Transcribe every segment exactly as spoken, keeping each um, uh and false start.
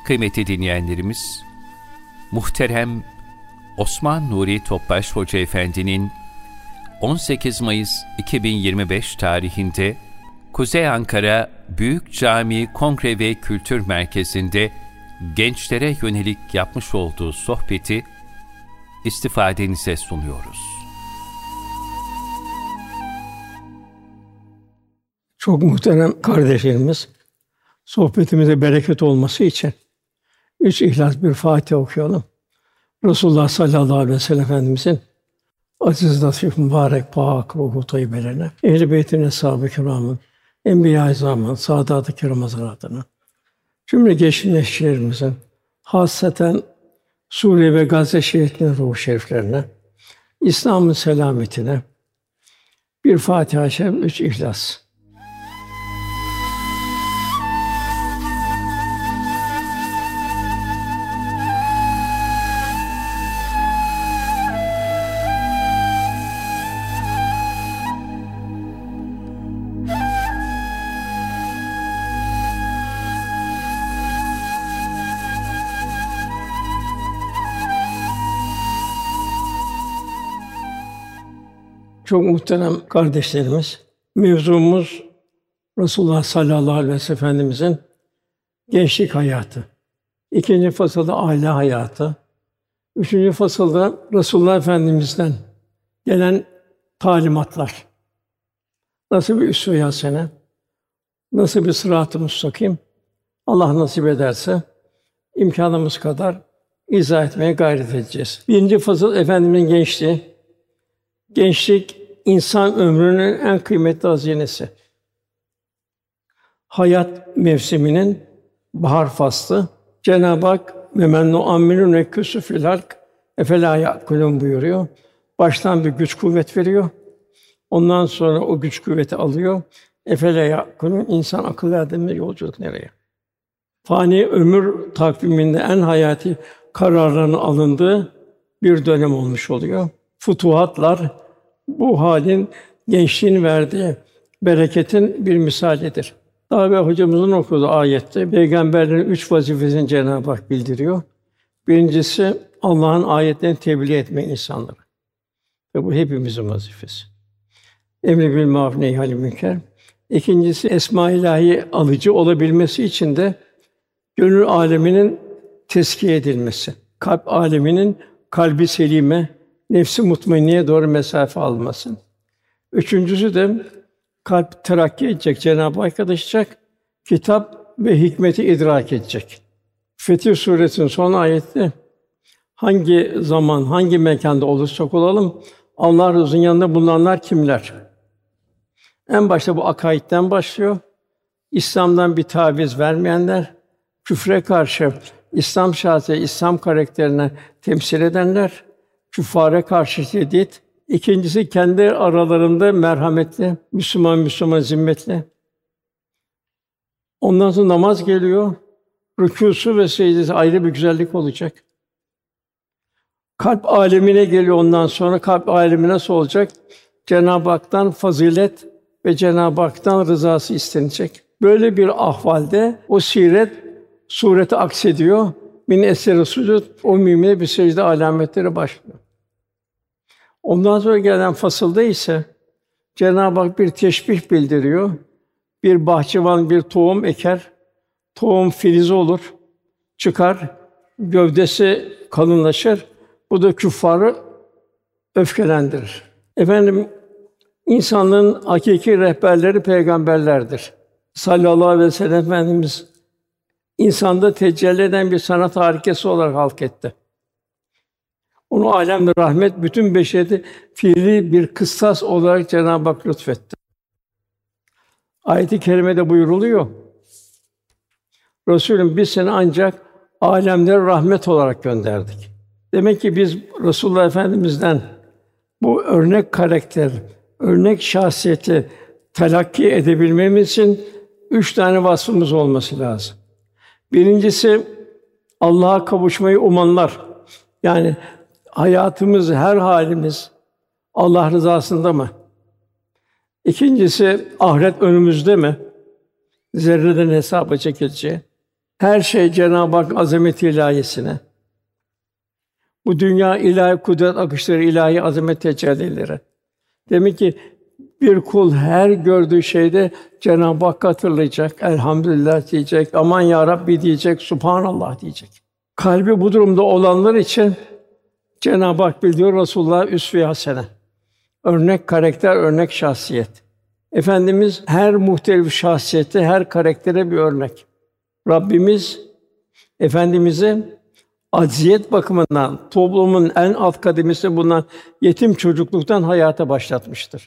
Kıymetli dinleyenlerimiz, muhterem Osman Nuri Topbaş Hoca Efendi'nin on sekiz Mayıs iki bin yirmi beş tarihinde Kuzey Ankara Büyük Cami Kongre ve Kültür Merkezi'nde gençlere yönelik yapmış olduğu sohbeti istifadenize sunuyoruz. Çok muhterem kardeşlerimiz, sohbetimize bereket olması için üç İhlas bir Fatiha okuyalım. Resulullah sallallahu aleyhi ve sellem Efendimizin aziz, latif, mübarek, pak, ruhu tayyibelerine, ehl-i beytin, eshab-ı kiramın, enbiya-i azamın, saadat-ı kiram hazaratına, cümle geçmiş neşrilerimizin, hasreten Suriye ve Gazze şehitlerinin ruhu şeriflerine, İslam'ın selametine bir Fatiha-i Şerif, üç İhlas. Çok muhterem kardeşlerimiz, mevzumuz Resulullah sallallahu aleyhi ve sellem Efendimizin gençlik hayatı. İkinci fasılda aile hayatı. Üçüncü fasılda Resulullah Efendimiz'den gelen talimatlar. Nasıl bir üsve-i hasene, nasıl bir sırat-ı müstakim, Allah nasip ederse imkânımız kadar izah etmeye gayret edeceğiz. Birinci fasıl Efendimiz'in gençliği. Gençlik, insan ömrünün en kıymetli hazinesi. Hayat mevsiminin bahar faslı. Cenab-ı Hak ve men nu'ammirû nekûsû fil halk efelâ ya'kulûn buyuruyor. Baştan bir güç kuvvet veriyor. Ondan sonra o güç kuvveti alıyor. Efelâ ya'kulûn, insan akıl erdeminde yolculuk nereye? Fani ömür takviminde en hayati kararların alındığı bir dönem olmuş oluyor. Futuhatlar bu halin, gençliğin verdiği bereketin bir misalidir. Daha evvel hocamızın okuduğu ayette peygamberlerin üç vazifesini Cenab-ı Hak bildiriyor. Birincisi Allah'ın ayetlerini tebliğ etmek insanlara. Ve bu hepimizin vazifesi. Emri bil maruf nehy anil münker. İkincisi esma-i ilahi alıcı olabilmesi için de gönül âleminin tezkiye edilmesi. Kalp âleminin kalbi selime, nefsi mutmainneye doğru mesafe alması. Üçüncüsü de kalp terakki edecek, Cenab-ı Hak arkadaşacak, kitap ve hikmeti idrak edecek. Fetih Suresi'nin son ayeti hangi zaman, hangi mekanda olursak olalım, Allah Resulü'nün yanında bulunanlar kimler? En başta bu akaidden başlıyor. İslam'dan bir taviz vermeyenler, küfre karşı İslam şahsiyeti, İslam karakterine temsil edenler, küffâra karşı şiddet. İkincisi kendi aralarında merhametli, Müslüman Müslüman zimmetli. Ondan sonra namaz geliyor. Rükûsu ve secdesi ayrı bir güzellik olacak. Kalp âlemine geliyor ondan sonra. Kalp âlemi nasıl olacak? Cenab-ı Hak'tan fazilet ve Cenab-ı Hak'tan rızası istenecek. Böyle bir ahvalde o siret sureti aksediyor. Min eseri sucud, o mümine bir secde alametleri başlıyor. Ondan sonra gelen fasılda ise Cenab-ı Hak bir teşbih bildiriyor. Bir bahçıvan bir tohum eker, tohum filiz olur, çıkar, gövdesi kalınlaşır. Bu da küffarı öfkelendirir. Efendim, insanlığın hakiki rehberleri peygamberlerdir. Sallallahu aleyhi ve sellem Efendimiz insanda tecelli eden bir sanat harikası olarak halk etti. Onu âlem-i rahmet, bütün beşeriyeti fiili bir kıstas olarak Cenab-ı Hak lütfetti. Ayet-i kerimede buyuruluyor. Resulüm biz seni ancak âlemlere rahmet olarak gönderdik. Demek ki biz Resulullah Efendimiz'den bu örnek karakter, örnek şahsiyeti telakki edebilmemiz için üç tane vasfımız olması lazım. Birincisi Allah'a kavuşmayı umanlar. Yani hayatımız, her halimiz Allah rızasında mı? İkincisi ahiret önümüzde mi? Zerreden hesaba çekileceği. Her şey Cenab-ı Hak azameti ilahiyesine. Bu dünya ilahi kudret akışları, ilahi azamet tecellileri. Demek ki bir kul her gördüğü şeyde Cenab-ı Hakk'ı hatırlayacak, elhamdülillah diyecek, aman ya Rabbi diyecek, subhanallah diyecek. Kalbi bu durumda olanlar için Cenab-ı Hak bildiriyor Resulullah üsve-i hasene. Örnek karakter, örnek şahsiyet. Efendimiz her muhtelif şahsiyete, her karaktere bir örnek. Rabbimiz Efendimiz'i acziyet bakımından toplumun en alt kademesi bulunan yetim çocukluktan hayata başlatmıştır.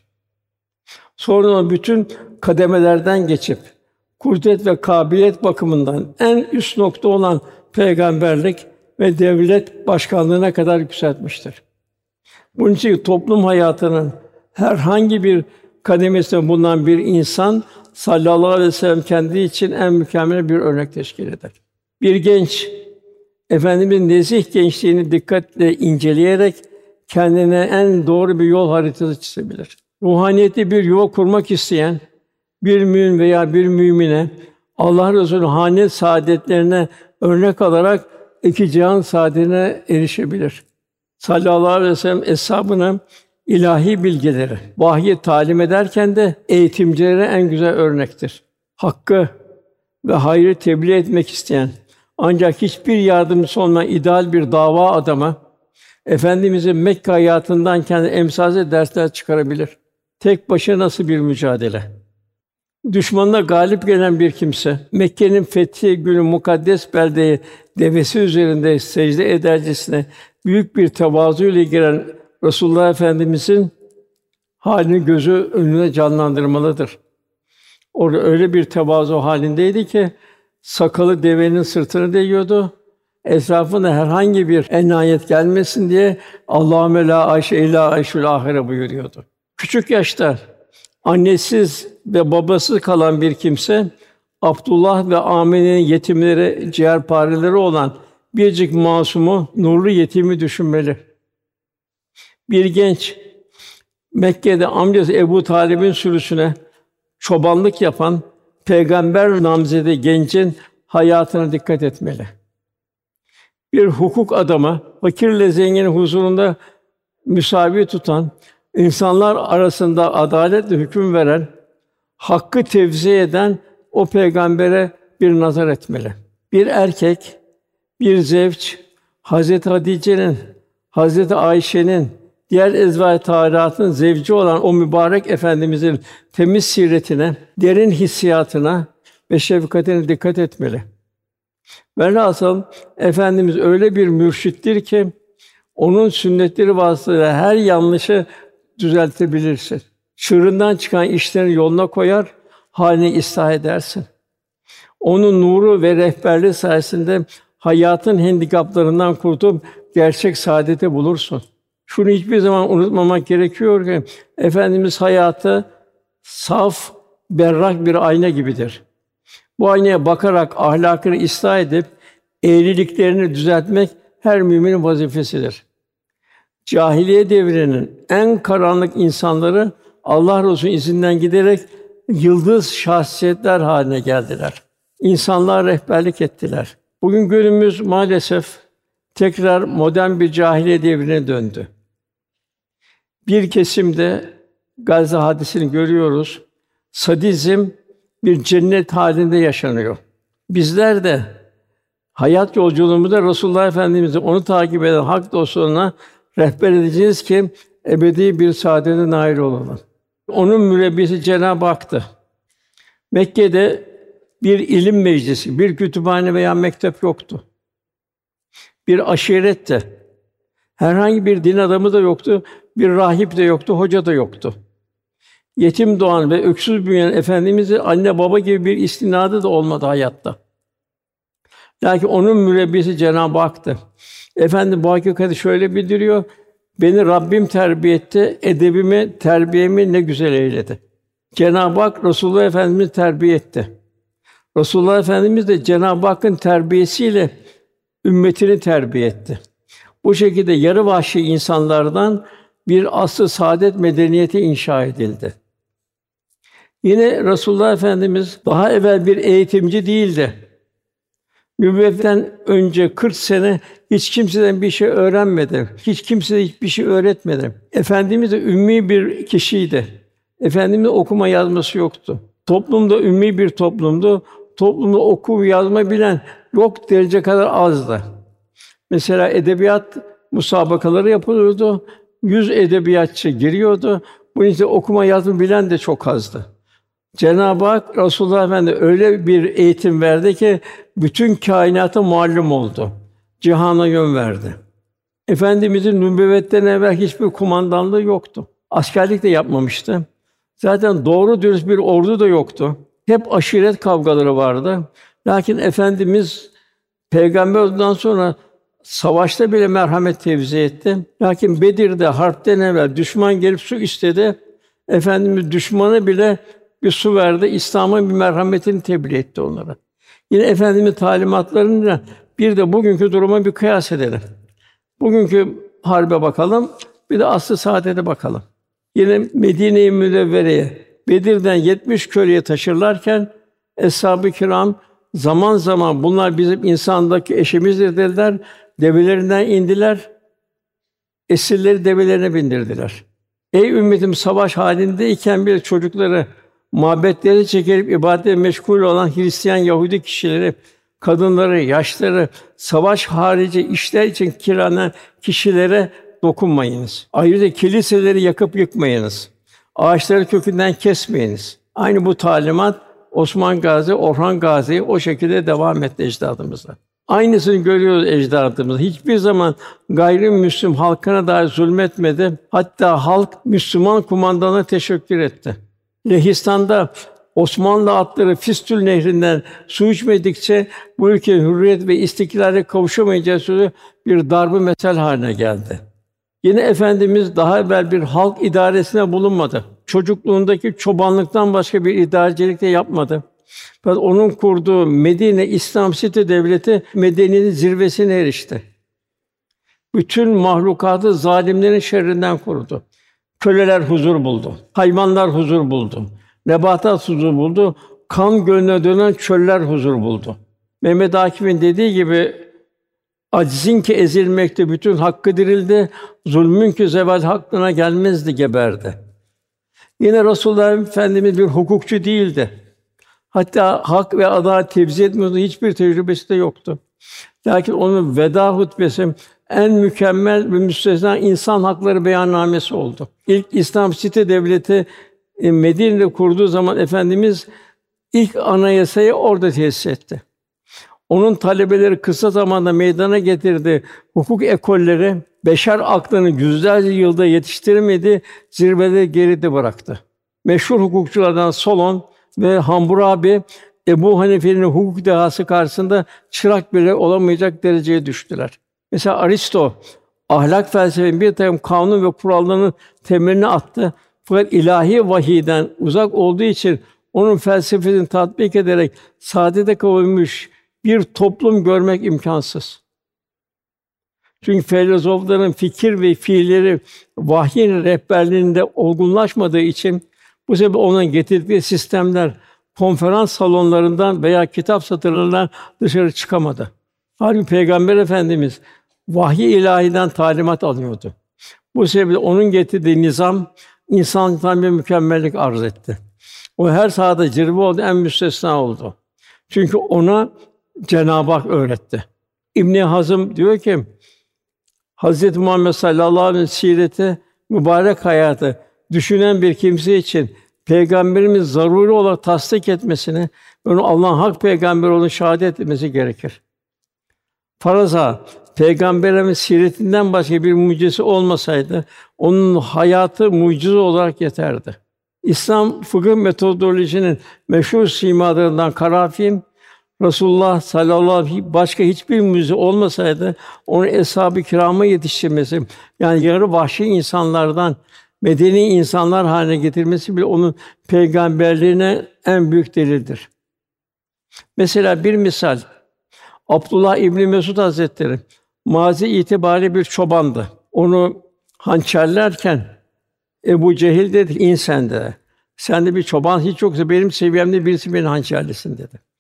Sonra bütün kademelerden geçip kudret ve kabiliyet bakımından en üst nokta olan peygamberlik ve devlet başkanlığına kadar yükseltmiştir. Bunun için toplum hayatının herhangi bir kademesinde bulunan bir insan sallallahu aleyhi ve sellem kendi için en mükemmel bir örnek teşkil eder. Bir genç Efendimiz'in nezih gençliğini dikkatle inceleyerek kendine en doğru bir yol haritası çizebilir. Ruhaniyette bir yuva kurmak isteyen bir mümin veya bir mümine Allah Resulü hane saadetlerine örnek alarak iki cihan saadetine erişebilir. Sallallahu aleyhi ve sellem eshabına ilahi bilgileri, vahyi talim ederken de eğitimcilere en güzel örnektir. Hakkı ve hayrı tebliğ etmek isteyen ancak hiçbir yardımcısı olmayan ideal bir dava adamı Efendimiz'in Mekke hayatından kendi emsalsiz dersler çıkarabilir. Tek başına nasıl bir mücadele? Düşmanına galip gelen bir kimse Mekke'nin fethi günü mukaddes beldeye devesi üzerinde secde edercesine büyük bir tevazu ile giren Resulullah Efendimiz'in halini gözü önüne canlandırmalıdır. Orada öyle bir tevazu halindeydi ki sakalı devenin sırtına değiyordu. Etrafına herhangi bir enayet gelmesin diye Allahümme la ayşe illa ayşul ahire buyuruyordu. Küçük yaşta annesiz ve babasız kalan bir kimse Abdullah ve Amine'nin yetimleri, ciğerpareleri olan biricik masumu, nurlu yetimi düşünmeli. Bir genç Mekke'de amcası Ebu Talib'in sürüsüne çobanlık yapan peygamber namzedi gencin hayatına dikkat etmeli. Bir hukuk adamı fakirle zenginin huzurunda müsavi tutan, insanlar arasında adaletle hüküm veren, hakkı tevzi eden o peygambere bir nazar etmeli. Bir erkek, bir zevç, Hazreti Hatice'nin, Hazreti Ayşe'nin, diğer ezvâj-ı tahirâtın zevci olan o mübarek Efendimizin temiz siretine, derin hissiyatına ve şefkatine dikkat etmeli. Velhasıl Efendimiz öyle bir mürşittir ki onun sünnetleri vasıtasıyla her yanlışı düzeltebilirsin. Çığırından çıkan işlerini yoluna koyar, halini ıslah edersin. Onun nuru ve rehberliği sayesinde hayatın handikaplarından kurtulup gerçek saadeti bulursun. Şunu hiçbir zaman unutmamak gerekiyor ki Efendimiz hayatı saf, berrak bir ayna gibidir. Bu aynaya bakarak ahlakını ıslah edip eğriliklerini düzeltmek her müminin vazifesidir. Cahiliye devrinin en karanlık insanları Allah Resulü'nün izinden giderek yıldız şahsiyetler haline geldiler. İnsanlığa rehberlik ettiler. Bugün günümüz maalesef tekrar modern bir cahiliye devrine döndü. Bir kesimde Gazze hadisini görüyoruz. Sadizm bir cennet halinde yaşanıyor. Bizler de hayat yolculuğumuzda Resulullah Efendimiz'i onu takip eden hak dostlarına rehber edeceğiz ki ebedi bir saadete nail olalım. Onun mürebbisi Cenab-ı Hak'tı. Mekke'de bir ilim meclisi, bir kütüphane veya mektep yoktu. Bir aşirette herhangi bir din adamı da yoktu, bir rahip de yoktu, hoca da yoktu. Yetim doğan ve öksüz büyüyen Efendimiz'in anne baba gibi bir istinadı da olmadı hayatta. Lakin onun mürebbisi Cenab-ı Hak'tı. Efendim bu hakikati şöyle bildiriyor: beni Rabbim terbiye etti, edebimi, terbiyemi ne güzel eyledi. Cenab-ı Hak Resulullah Efendimiz'i terbiye etti. Resulullah Efendimiz de Cenab-ı Hakk'ın terbiyesiyle ümmetini terbiye etti. Bu şekilde yarı vahşi insanlardan bir asr-ı saadet medeniyeti inşa edildi. Yine Resulullah Efendimiz daha evvel bir eğitimci değildi. Nübüvvetten önce kırk sene hiç kimseden bir şey öğrenmedi. Hiç kimseye hiçbir şey öğretmedi. Efendimiz de ümmi bir kişiydi. Efendimiz okuma yazması yoktu. Toplumda ümmi bir toplumdu. Toplumda okuma yazma bilen yok derece kadar azdı. Mesela edebiyat musabakaları yapılıyordu. Yüz edebiyatçı giriyordu. Bunun için okuma yazma bilen de çok azdı. Cenab-ı Hak Resulullah Efendimiz öyle bir eğitim verdi ki bütün kainata muallim oldu. Cihana yön verdi. Efendimizin nübüvvetten evvel hiçbir kumandanlığı yoktu. Askerlik de yapmamıştı. Zaten doğru dürüst bir ordu da yoktu. Hep aşiret kavgaları vardı. Lakin Efendimiz peygamber olduktan sonra savaşta bile merhamet tevzi etti. Lakin Bedir'de harpten evvel düşman gelip su istedi. Efendimiz düşmanı bile bir su verdi. İslam'ın bir merhametini tebliğ etti onlara. Yine Efendimiz talimatlarıyla bir de bugünkü duruma bir kıyas edelim. Bugünkü harbe bakalım, bir de asr-ı saadete bakalım. Yine Medine-i Münevvere'ye Bedir'den yetmiş köleye taşırlarken eshab-ı kiram zaman zaman bunlar bizim insandaki eşimizdir dediler. Develerinden indiler. Esirleri develerine bindirdiler. Ey ümmetim savaş halindeyken bile çocukları mabetleri çekilip ibadete meşgul olan Hristiyan Yahudi kişileri, kadınları, yaşları, savaş harici işler için kiralanan kişilere dokunmayınız. Ayrıca kiliseleri yakıp yıkmayınız. Ağaçları kökünden kesmeyiniz. Aynı bu talimat Osman Gazi, Orhan Gazi o şekilde devam etti ecdadımızla. Aynısını görüyoruz ecdadımızda. Hiçbir zaman gayrimüslim halkına dahi zulmetmedi. Hatta halk Müslüman kumandana teşekkür etti. Lehistan'da Osmanlı atları Fistül Nehri'nden su içmedikçe bu ülke hürriyet ve istiklale kavuşamayacağı sözü bir darb-ı mesel haline geldi. Yine Efendimiz daha evvel bir halk idaresine bulunmadı. Çocukluğundaki çobanlıktan başka bir idarecilik de yapmadı. Fakat onun kurduğu Medine İslam Site Devleti medeniyetin zirvesine erişti. Bütün mahlukatı zalimlerin şerrinden korudu. Köleler huzur buldu. Hayvanlar huzur buldu. Nebatat huzur buldu. Kan gölüne dönen çöller huzur buldu. Mehmet Akif'in dediği gibi acizin ki ezilmekte bütün hakkı dirildi. Zulmün ki zeval hakkına gelmezdi geberdi. Yine Resulullah Efendimiz bir hukukçu değildi. Hatta hak ve adalet tevzi etmede hiçbir tecrübesi de yoktu. Lakin onun veda hutbesi en mükemmel ve müstesna insan hakları beyannamesi oldu. İlk İslam Site Devleti Medine'de kurduğu zaman Efendimiz ilk anayasayı orada tesis etti. Onun talebeleri kısa zamanda meydana getirdi hukuk ekolleri beşer aklını yüzlerce yılda yetiştirmedi, zirvede geride bıraktı. Meşhur hukukçulardan Solon ve Hammurabi Ebu Hanife'nin hukuk dehası karşısında çırak bile olamayacak dereceye düştüler. Mesela Aristo ahlak felsefesinin bir takım kanun ve kurallarının temelini attı. Fakat ilahi vahiyden uzak olduğu için onun felsefesini tatbik ederek saadete kavuşmuş bir toplum görmek imkansız. Çünkü filozofların fikir ve fiilleri vahyin rehberliğinde olgunlaşmadığı için bu sebeple onun getirdiği sistemler konferans salonlarından veya kitap satırlarından dışarı çıkamadı. Halbuki Peygamber Efendimiz vahiy ilahiden talimat alıyordu. Bu sebeple onun getirdiği nizam insanlıktan bir mükemmellik arz etti. O her sahada zirve oldu, en müstesna oldu. Çünkü ona Cenab-ı Hak öğretti. İbn Hazım diyor ki Hazreti Muhammed sallallahu aleyhi ve sellem sireti mübarek hayatı düşünen bir kimse için Peygamberimiz zaruri olarak tasdik etmesini ve onu Allah'ın hak peygamberi olduğunu şahit etmesi gerekir. Faraza Peygamberimiz siretinden başka bir mucizesi olmasaydı onun hayatı mucize olarak yeterdi. İslam fıkıh metodolojisinin meşhur simalarından Karafi Resulullah sallallahu aleyhi ve sellem başka hiçbir mucize olmasaydı onu eshab-ı kirama yetiştirmesi yani yarı vahşi insanlardan medeni insanlar haline getirmesi bile onun peygamberliğine en büyük delildir. Mesela bir misal Abdullah İbn Mesud Hazretleri mazi itibariyle bir çobandı. Onu hançerlerken Ebu Cehil dedi ki in sen de. Sen de bir çoban hiç yoksa benim seviyemde birisi beni hançerlesin dedi.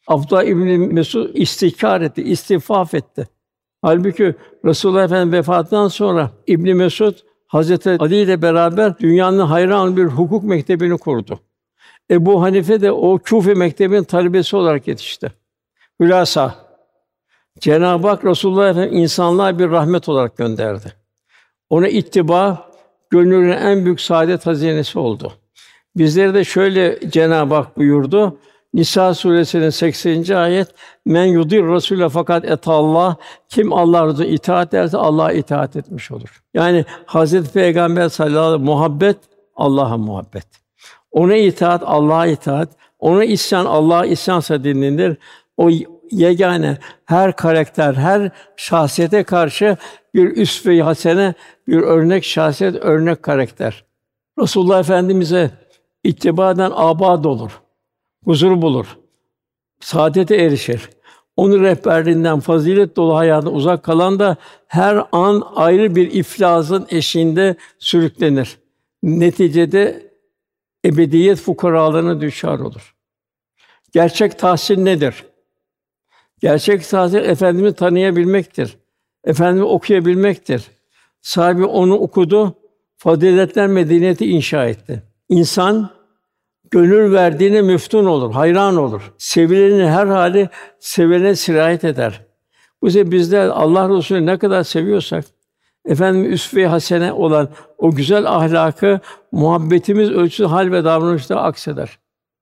Abdullah İbni Mesud istihkar etti, istifaf etti. Halbuki Resulullah Efendimiz vefatından sonra İbn Mesud Hazreti Ali ile beraber dünyanın hayran bir hukuk mektebini kurdu. Ebu Hanife de o Küfe mektebinin talebesi olarak yetişti. Hülasa, Cenab-ı Hak Resulullah Efendimiz insanlığa bir rahmet olarak gönderdi. Ona ittiba, gönlünün en büyük saadet hazinesi oldu. Bizlere de şöyle Cenab-ı Hak buyurdu. Nisa suresinin sekseninci ayet: Men yudir Rasûle fakat etallah. Kim Allah'a itaat ederse Allah'a itaat etmiş olur. Yani Hazreti Peygamber sallallahu aleyhi ve sellem muhabbet, Allah'a muhabbet. Ona itaat, Allah'a itaat. Ona isyan, Allah'a isyansa dinlenir. O yegâne her karakter, her şahsiyete karşı bir üsve-i hasene, bir örnek şahsiyet, örnek karakter. Resulullah Efendimiz'e ittiba eden âbâd olur, huzur bulur, saadete erişir. Onun rehberliğinden fazilet dolu hayatına uzak kalan da her an ayrı bir iflasın eşiğinde sürüklenir. Neticede ebediyet fukaralarına düçar olur. Gerçek tahsil nedir? Gerçek tahsil Efendimiz'i tanıyabilmektir. Efendimiz'i okuyabilmektir. Sahibi onu okudu, faziletler medeniyeti inşa etti. İnsan gönül verdiğine müftun olur, hayran olur. Sevilenin her hali sevene sirayet eder. Bu sebeple bizler Allah Resulü'nü ne kadar seviyorsak, efendim üsve-i hasene olan o güzel ahlakı muhabbetimiz ölçüsü hal ve davranışta akseder.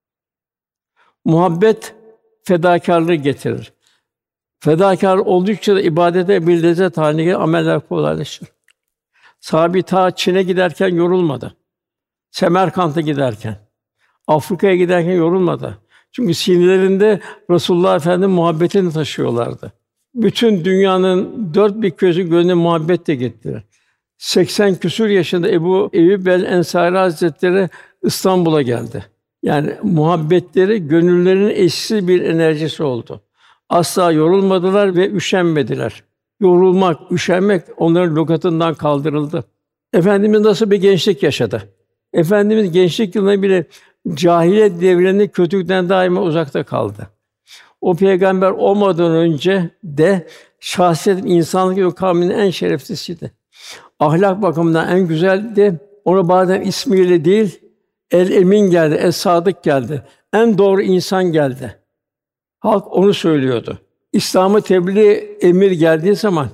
Muhabbet fedakârlığı getirir. Fedakâr oldukça da ibadete bir lezzet haline gelir, ameller kolaylaşır. Sahabe ta Çin'e giderken yorulmadı. Semerkant'a giderken, Afrika'ya giderken yorulmadı. Çünkü sinirlerinde Resulullah Efendimiz muhabbetini taşıyorlardı. Bütün dünyanın dört bir közü gönlüne muhabbetle gittiler. seksen küsur yaşında Ebu Eyyub el-Ensari Hazretleri İstanbul'a geldi. Yani muhabbetleri gönüllerinin eşsiz bir enerjisi oldu. Asla yorulmadılar ve üşenmediler. Yorulmak, üşenmek onların lügatından kaldırıldı. Efendimiz nasıl bir gençlik yaşadı? Efendimiz gençlik yıllarında bile cahiliyet devrinde kötülükten daima uzakta kaldı. O peygamber olmadan önce de şahsiyetin insanlık ve kavminin en şereflisiydi. Ahlak bakımından en güzeldi. Ona bazen ismiyle değil, El Emin geldi, Es Sadık geldi. En doğru insan geldi. Halk onu söylüyordu. İslam'ı tebliğ emir geldiği zaman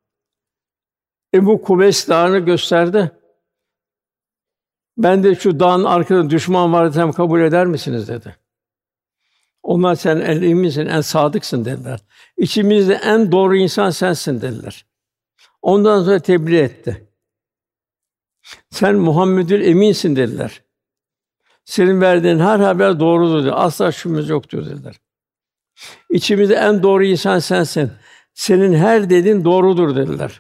Ebu Kubeys Dağı'nı gösterdi. Ben de şu dağın arkasında düşman var desem kabul eder misiniz dedi. Onlar sen el eminsin, en sadıksın dediler. İçimizde en doğru insan sensin dediler. Ondan sonra tebliğ etti. Sen Muhammedül Eminsin dediler. Senin verdiğin her haber doğrudur dedi. Asla şüphemiz yoktur dediler. İçimizde en doğru insan sensin. Senin her dediğin doğrudur dediler.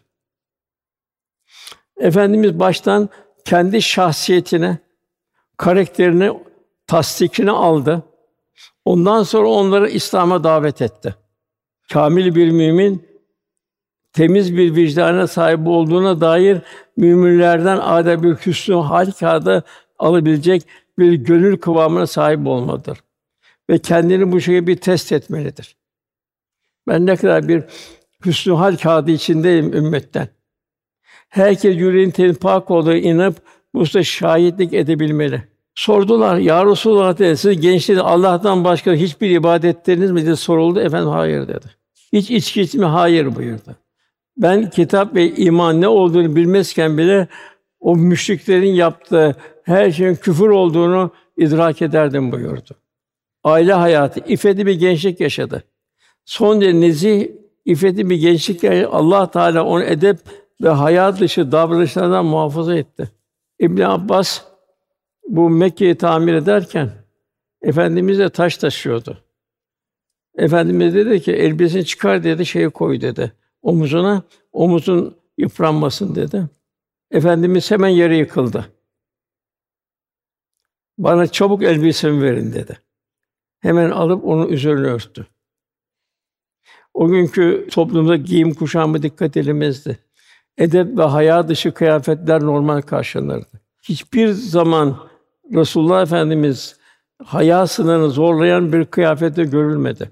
Efendimiz baştan kendi şahsiyetine, karakterini, tasdikini aldı. Ondan sonra onları İslam'a davet etti. Kâmil bir mümin, temiz bir vicdana sahip olduğuna dair müminlerden adeta bir hüsnü hâl kârda alabilecek bir gönül kıvamına sahip olmalıdır. Ve kendini bu şekilde bir test etmelidir. Ben ne kadar bir hüsnü hâl kârdı içindeyim ümmetten. Herkes yüreğin temiz pak olduğuna inanıp bu hususta şahitlik edebilmeli. Sordular, Ya Resulallah dedi, siz gençliğinde Allah'tan başka hiçbir ibadetleriniz mi diye soruldu. Efendim hayır dedi. Hiç içki içti mi? Hayır buyurdu. Ben kitap ve iman ne olduğunu bilmezken bile o müşriklerin yaptığı her şeyin küfür olduğunu idrak ederdim buyurdu. Aile hayatı, iffetli bir gençlik yaşadı. Son derece nezih, iffetli bir gençlik yaşadı. Allah Teala onu edep ve hayat dışı davranışlardan muhafaza etti. İbn Abbas bu Mekke'yi tamir ederken Efendimiz de taş taşıyordu. Efendimiz dedi ki elbiseni çıkar dedi, şeyi koy dedi. Omuzuna, omuzun yıpranmasın dedi. Efendimiz hemen yere yıkıldı. Bana çabuk elbisemi verin dedi. Hemen alıp onun üzerine örttü. O günkü toplumda giyim kuşamı dikkat edilmezdi. Edep ve haya dışı kıyafetler normal karşılanırdı. Hiçbir zaman Resulullah Efendimiz haya sınırını zorlayan bir kıyafette görülmedi.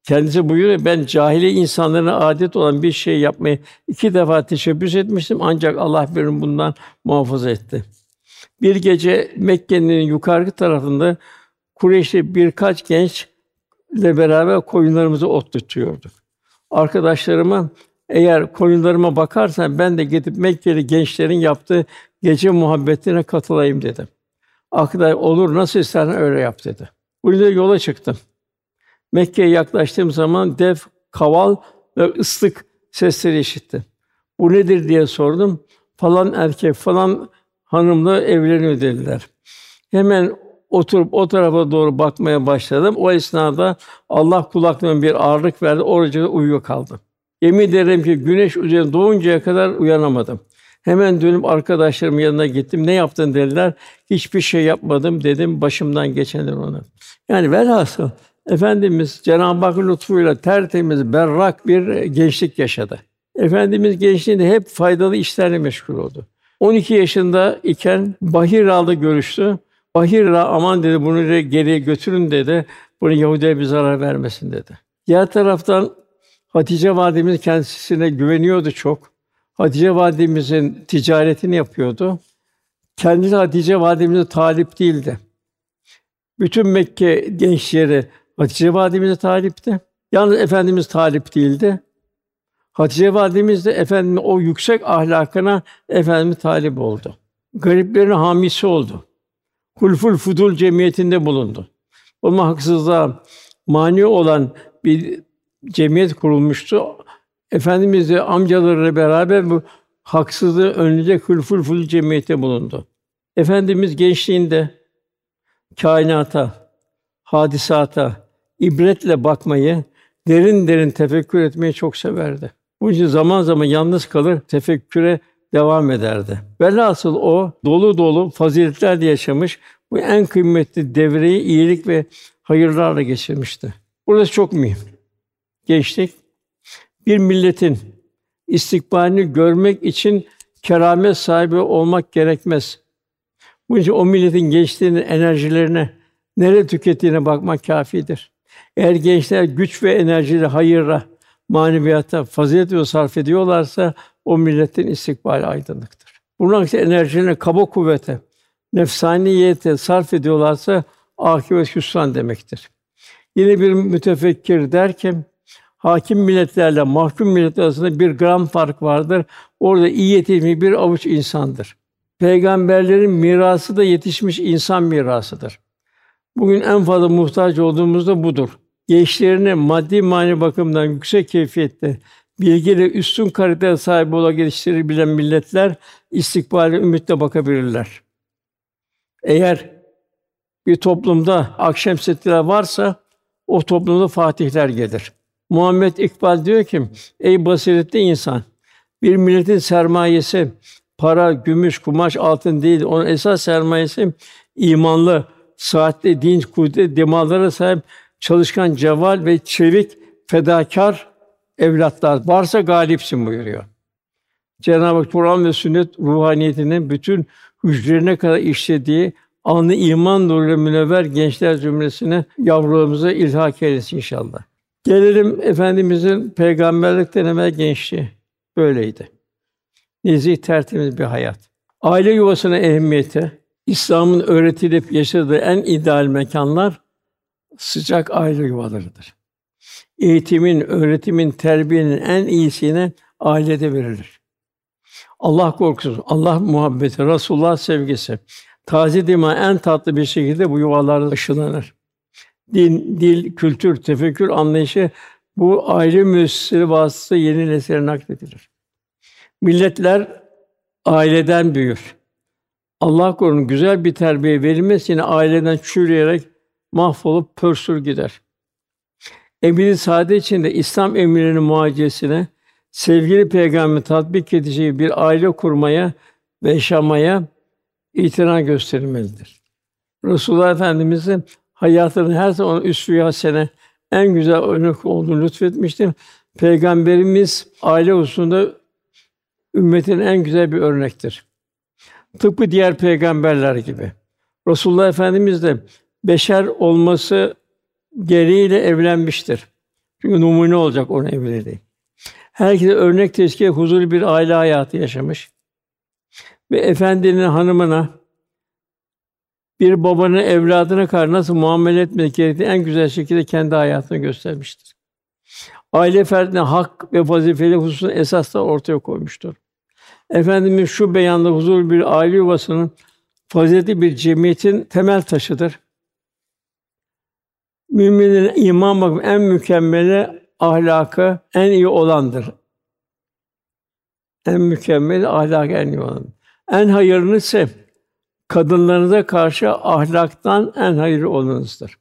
Kendisi buyuruyor, ben cahiliye insanlarına adet olan bir şey yapmayı iki defa teşebbüs etmiştim ancak Allah beni bundan muhafaza etti. Bir gece Mekke'nin yukarı tarafında Kureyşli birkaç gençle beraber koyunlarımızı otlatıyorduk. Arkadaşlarıma eğer koyunlarıma bakarsan ben de gidip Mekkeli gençlerin yaptığı gece muhabbetine katılayım dedim. Arkadaş olur nasıl istersen öyle yap dedi. Burada yola çıktım. Mekke'ye yaklaştığım zaman dev, kaval ve ıslık sesleri işittim. Bu nedir diye sordum. Falan erkek, falan hanımla evleniyor dediler. Hemen oturup o tarafa doğru bakmaya başladım. O esnada Allah kulaklarıma bir ağırlık verdi. Orada uyuyakaldım. Yemin ederim ki güneş üzerine doğuncaya kadar uyanamadım. Hemen dönüp arkadaşlarımın yanına gittim. Ne yaptın dediler. Hiçbir şey yapmadım dedim. Başımdan geçenler ona. Yani velhasıl Efendimiz Cenab-ı Hakk'ın lütfuyla tertemiz, berrak bir gençlik yaşadı. Efendimiz gençliğinde hep faydalı işlerle meşgul oldu. on iki yaşında iken Bahira'da görüştü. Bahira aman dedi bunu geriye götürün dedi. Bunu Yahudi'ye bir zarar vermesin dedi. Diğer taraftan Hatice validemiz kendisine güveniyordu çok. Hatice validemizin ticaretini yapıyordu. Kendisi Hatice validemize talip değildi. Bütün Mekke gençleri Hatice validemize talipti. Yalnız Efendimiz talip değildi. Hatice validemiz de Efendimiz o yüksek ahlakına Efendimiz talip oldu. Gariplerin hamisi oldu. Hulful Fudul cemiyetinde bulundu. Onun haksızlığa mani olan bir cemiyet kurulmuştu. Efendimiz de amcalarıyla beraber bu haksızlığı önleyecek Hulful Fudul cemiyete bulundu. Efendimiz gençliğinde kainata, hadisata ibretle bakmayı, derin derin tefekkür etmeyi çok severdi. Bu yüzden zaman zaman yalnız kalır, tefekküre devam ederdi. Velhasıl o dolu dolu faziletlerle yaşamış, bu en kıymetli devreyi iyilik ve hayırlarla geçirmişti. Burası çok mühim. Gençlik bir milletin istikbalini görmek için keramet sahibi olmak gerekmez. Bu için o milletin gençliğinin enerjilerine nereye tükettiğine bakmak kâfidir. Eğer gençler güç ve enerjiyle hayırla, maneviyata, fazilet ve sarf ediyorlarsa o milletin istikbali aydınlıktır. Bunun aksi enerjilerini kaba kuvvete, nefsaniyete sarf ediyorlarsa âkibet hüsran demektir. Yine bir mütefekkir der ki, hâkim milletlerle mahkum milletler arasında bir gram fark vardır. Orada iyi yetişmiş bir avuç insandır. Peygamberlerin mirası da yetişmiş insan mirasıdır. Bugün en fazla muhtaç olduğumuz da budur. Gençlerini maddi manevi bakımdan yüksek keyfiyette, bilgiyle üstün kalite sahibi ola geliştirebilen milletler istikbale ümitle bakabilirler. Eğer bir toplumda Akşemseddinler varsa o toplumda fatihler gelir. Muhammed İkbal diyor ki: Ey basiretli insan, bir milletin sermayesi para, gümüş, kumaş, altın değil. Onun esas sermayesi imanlı, sıhhatli, din, kudret, demalara sahip çalışkan, ceval ve çevik, fedakar evlatlar varsa galipsin buyuruyor. Cenab-ı Hak Kur'an ve sünnet ruhaniyetinin bütün hücrelerine kadar işlediği alnı iman nuruyla münevver gençler zümresine yavrularımıza ilhak eylesin inşallah. Gelelim Efendimizin peygamberlikten evvel gençliği böyleydi. Nezih, tertemiz bir hayat. Aile yuvasına ehemmiyeti, İslam'ın öğretilip yaşadığı en ideal mekanlar sıcak aile yuvalarıdır. Eğitimin, öğretimin, terbiyenin en iyisini ailede verilir. Allah korkusu, Allah muhabbeti, Resulullah sevgisi, taze dima en tatlı bir şekilde bu yuvalarda aşılanır. Din, dil, kültür, tefekkür anlayışı bu aile müesseseleri vasıtasıyla yeni nesillere nakledilir. Milletler aileden büyür. Allah korusun güzel bir terbiye verilmez yine aileden çürüyerek mahvolup pörsür gider. Emri saadet içinde İslam emirlerinin muhacesine sevgili peygamber tatbik edeceği bir aile kurmaya ve yaşamaya itina gösterilmelidir. Resulullah Efendimiz'in hayatının her zaman üsve-i hasene en güzel örnek olduğunu lütfetmiştir. Peygamberimiz aile hususunda ümmetin en güzel bir örnektir. Tıpkı diğer peygamberler gibi. Resulullah Efendimiz de beşer olması gereğiyle evlenmiştir. Çünkü numune olacak onun evliliği. Herkese örnek teşkil, huzurlu bir aile hayatı yaşamış. Ve efendinin hanımına bir babanın evladına karşı nasıl muamele etmek gerektiği en güzel şekilde kendi hayatını göstermiştir. Aile ferdine hak ve vazifeli hususunu esaslar ortaya koymuştur. Efendimiz şu beyanda huzurlu bir aile yuvasının faziletli bir cemiyetin temel taşıdır. Müminlerin iman bakımından en mükemmeli, ahlakı en iyi olandır. En mükemmeli, ahlakı en iyi olandır. En hayırlısı ise kadınlarınıza karşı ahlaktan en hayırlı olanınızdır.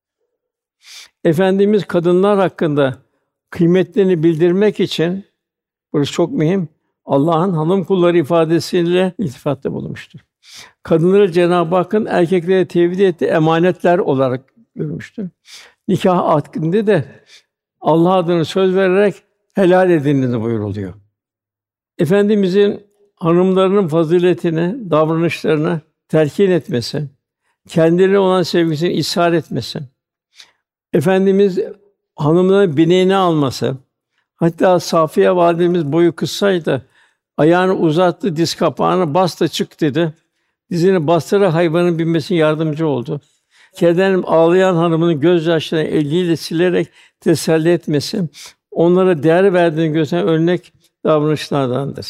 Efendimiz kadınlar hakkında kıymetlerini bildirmek için, burası çok mühim, Allah'ın hanım kulları ifadesiyle iltifatta bulunmuştur. Kadınları Cenab-ı Hakk'ın erkeklere tevdi ettiği emanetler olarak görmüştür. Nikah akdinde de Allah adına söz vererek helal ediniz buyuruluyor. Efendimizin hanımlarının faziletini, davranışlarını telkin etmesi, kendilerine olan sevgisini ishar etmesi, Efendimiz hanımların bineğini alması, hatta Safiye validemiz boyu kıssaydı, ayağını uzattı, diz kapağını bastı, çık dedi. Dizini bastırarak hayvanın binmesine yardımcı oldu. Kederden ağlayan hanımının gözyaşlarını eliyle silerek teselli etmesi, onlara değer verdiğini gösteren örnek davranışlardandır.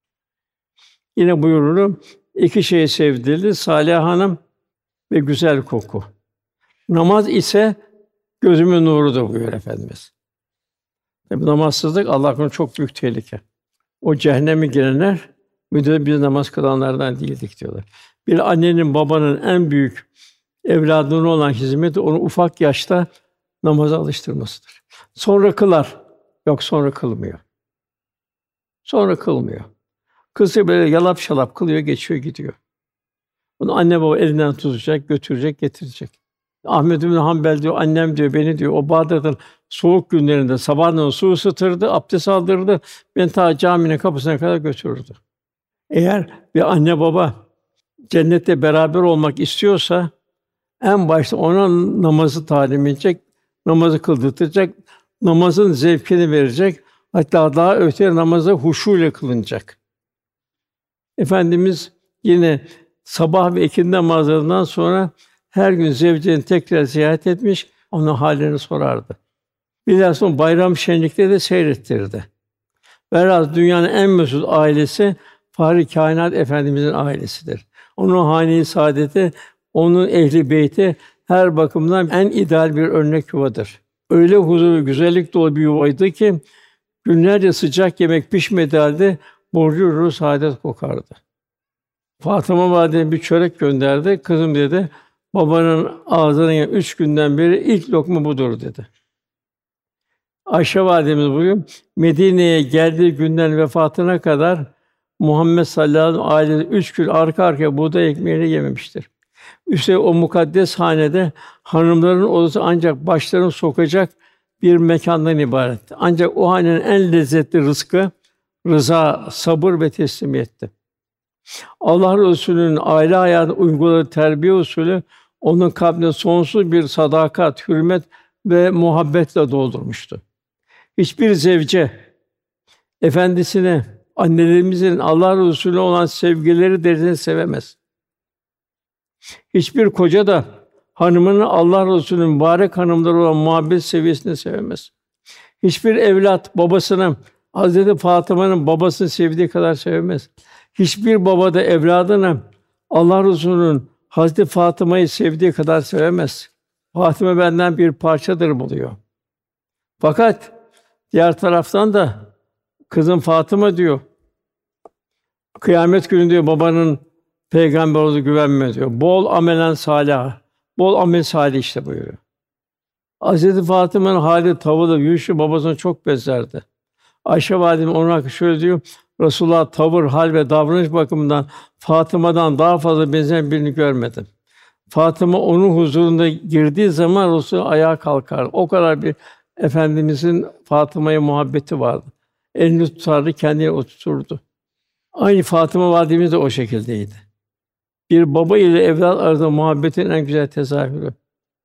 Yine buyurulur, iki şey sevdirildi, salih hanım ve güzel koku. Namaz ise gözümün nurudur buyuruyor Efendimiz. Tabi namazsızlık Allah korusun çok büyük tehlike. O cehenneme girenler müddet biz namaz kılanlardan değildik diyorlar. Bir annenin babanın en büyük evladına olan hizmeti onu ufak yaşta namaza alıştırmasıdır. Sonra kılar. Yok sonra kılmıyor. Sonra kılmıyor. Kızı böyle yalap şalap kılıyor, geçiyor gidiyor. Bunu anne baba elinden tutacak, götürecek, getirecek. Ahmed bin Hanbel diyor, annem diyor, beni diyor, o Bağdat'ın soğuk günlerinde sabahleyin su ısıtırdı, abdest aldırırdı, beni ta caminin kapısına kadar götürürdü. Eğer bir anne baba cennette beraber olmak istiyorsa, en başta ona namazı talim edecek, namazı kıldırtacak, namazın zevkini verecek, hatta daha öte namazı huşuyla kılınacak. Efendimiz yine sabah ve ikindi namazlarından sonra her gün zevceni tekrar ziyaret etmiş, onun halini sorardı. Bilhassa bayram şenlikleri de seyrettirdi. Velhâsıl dünyanın en mesut ailesi Fâhr-ı Kâinat Efendimizin ailesidir. Onun hâne-i saadeti, onun ehli beyti her bakımdan en ideal bir örnek yuvadır. Öyle huzur ve güzellik dolu bir yuvaydı ki günlerce sıcak yemek pişmediği halde borcu ruh saadet kokardı. Fatıma validemiz bir çörek gönderdi. Kızım dedi, babanın ağzına gelen üç günden beri ilk lokma budur dedi. Ayşe validemiz buyuruyor, Medine'ye geldiği günden vefatına kadar Muhammed sallallahu aleyhi ve sellem ailesi üç gün arka arkaya buğday ekmeğini yememiştir. Üstelik o mukaddes hanede hanımların odası ancak başlarını sokacak bir mekândan ibaretti. Ancak o hanenin en lezzetli rızkı rıza, sabır ve teslimiyetti. Allah Resulü'nün aile hayatında uyguladığı terbiye usulü onun kalbine sonsuz bir sadakat, hürmet ve muhabbetle doldurmuştu. Hiçbir zevce efendisine, annelerimizin Allah Resulü'ne olan sevgileri derecesinde sevemez. Hiçbir koca da hanımını Allah Resulü'nün mübarek hanımları olan muhabbet seviyesinde sevemez. Hiçbir evlat babasını Hazreti Fatıma'nın babasını sevdiği kadar sevemez. Hiçbir baba da evladını Allah Resulü'nün Hazreti Fatıma'yı sevdiği kadar sevemez. Fatıma benden bir parçadır buluyor. Fakat diğer taraftan da kızım Fatıma diyor. Kıyamet günü diyor babanın peygamber olduğu güvenme diyor. Bol amelen salih. Bol amel salih işte buyuruyor. Hazreti Fatıma'nın hali, tavırı, yürüyüşü babasına çok benzerdi. Ayşe validemiz onun hakkında şöyle diyor. Resulullah tavır, hal ve davranış bakımından Fatıma'dan daha fazla benzeyen birini görmedim. Fatıma onun huzurunda girdiği zaman Resul ayağa kalkar. O kadar bir Efendimizin Fatıma'ya muhabbeti vardı. Elini tutardı, kendini oturturdu. Aynı Fatıma validemiz de o şekildeydi. Bir baba ile evlat arasında muhabbetin en güzel tezahürü.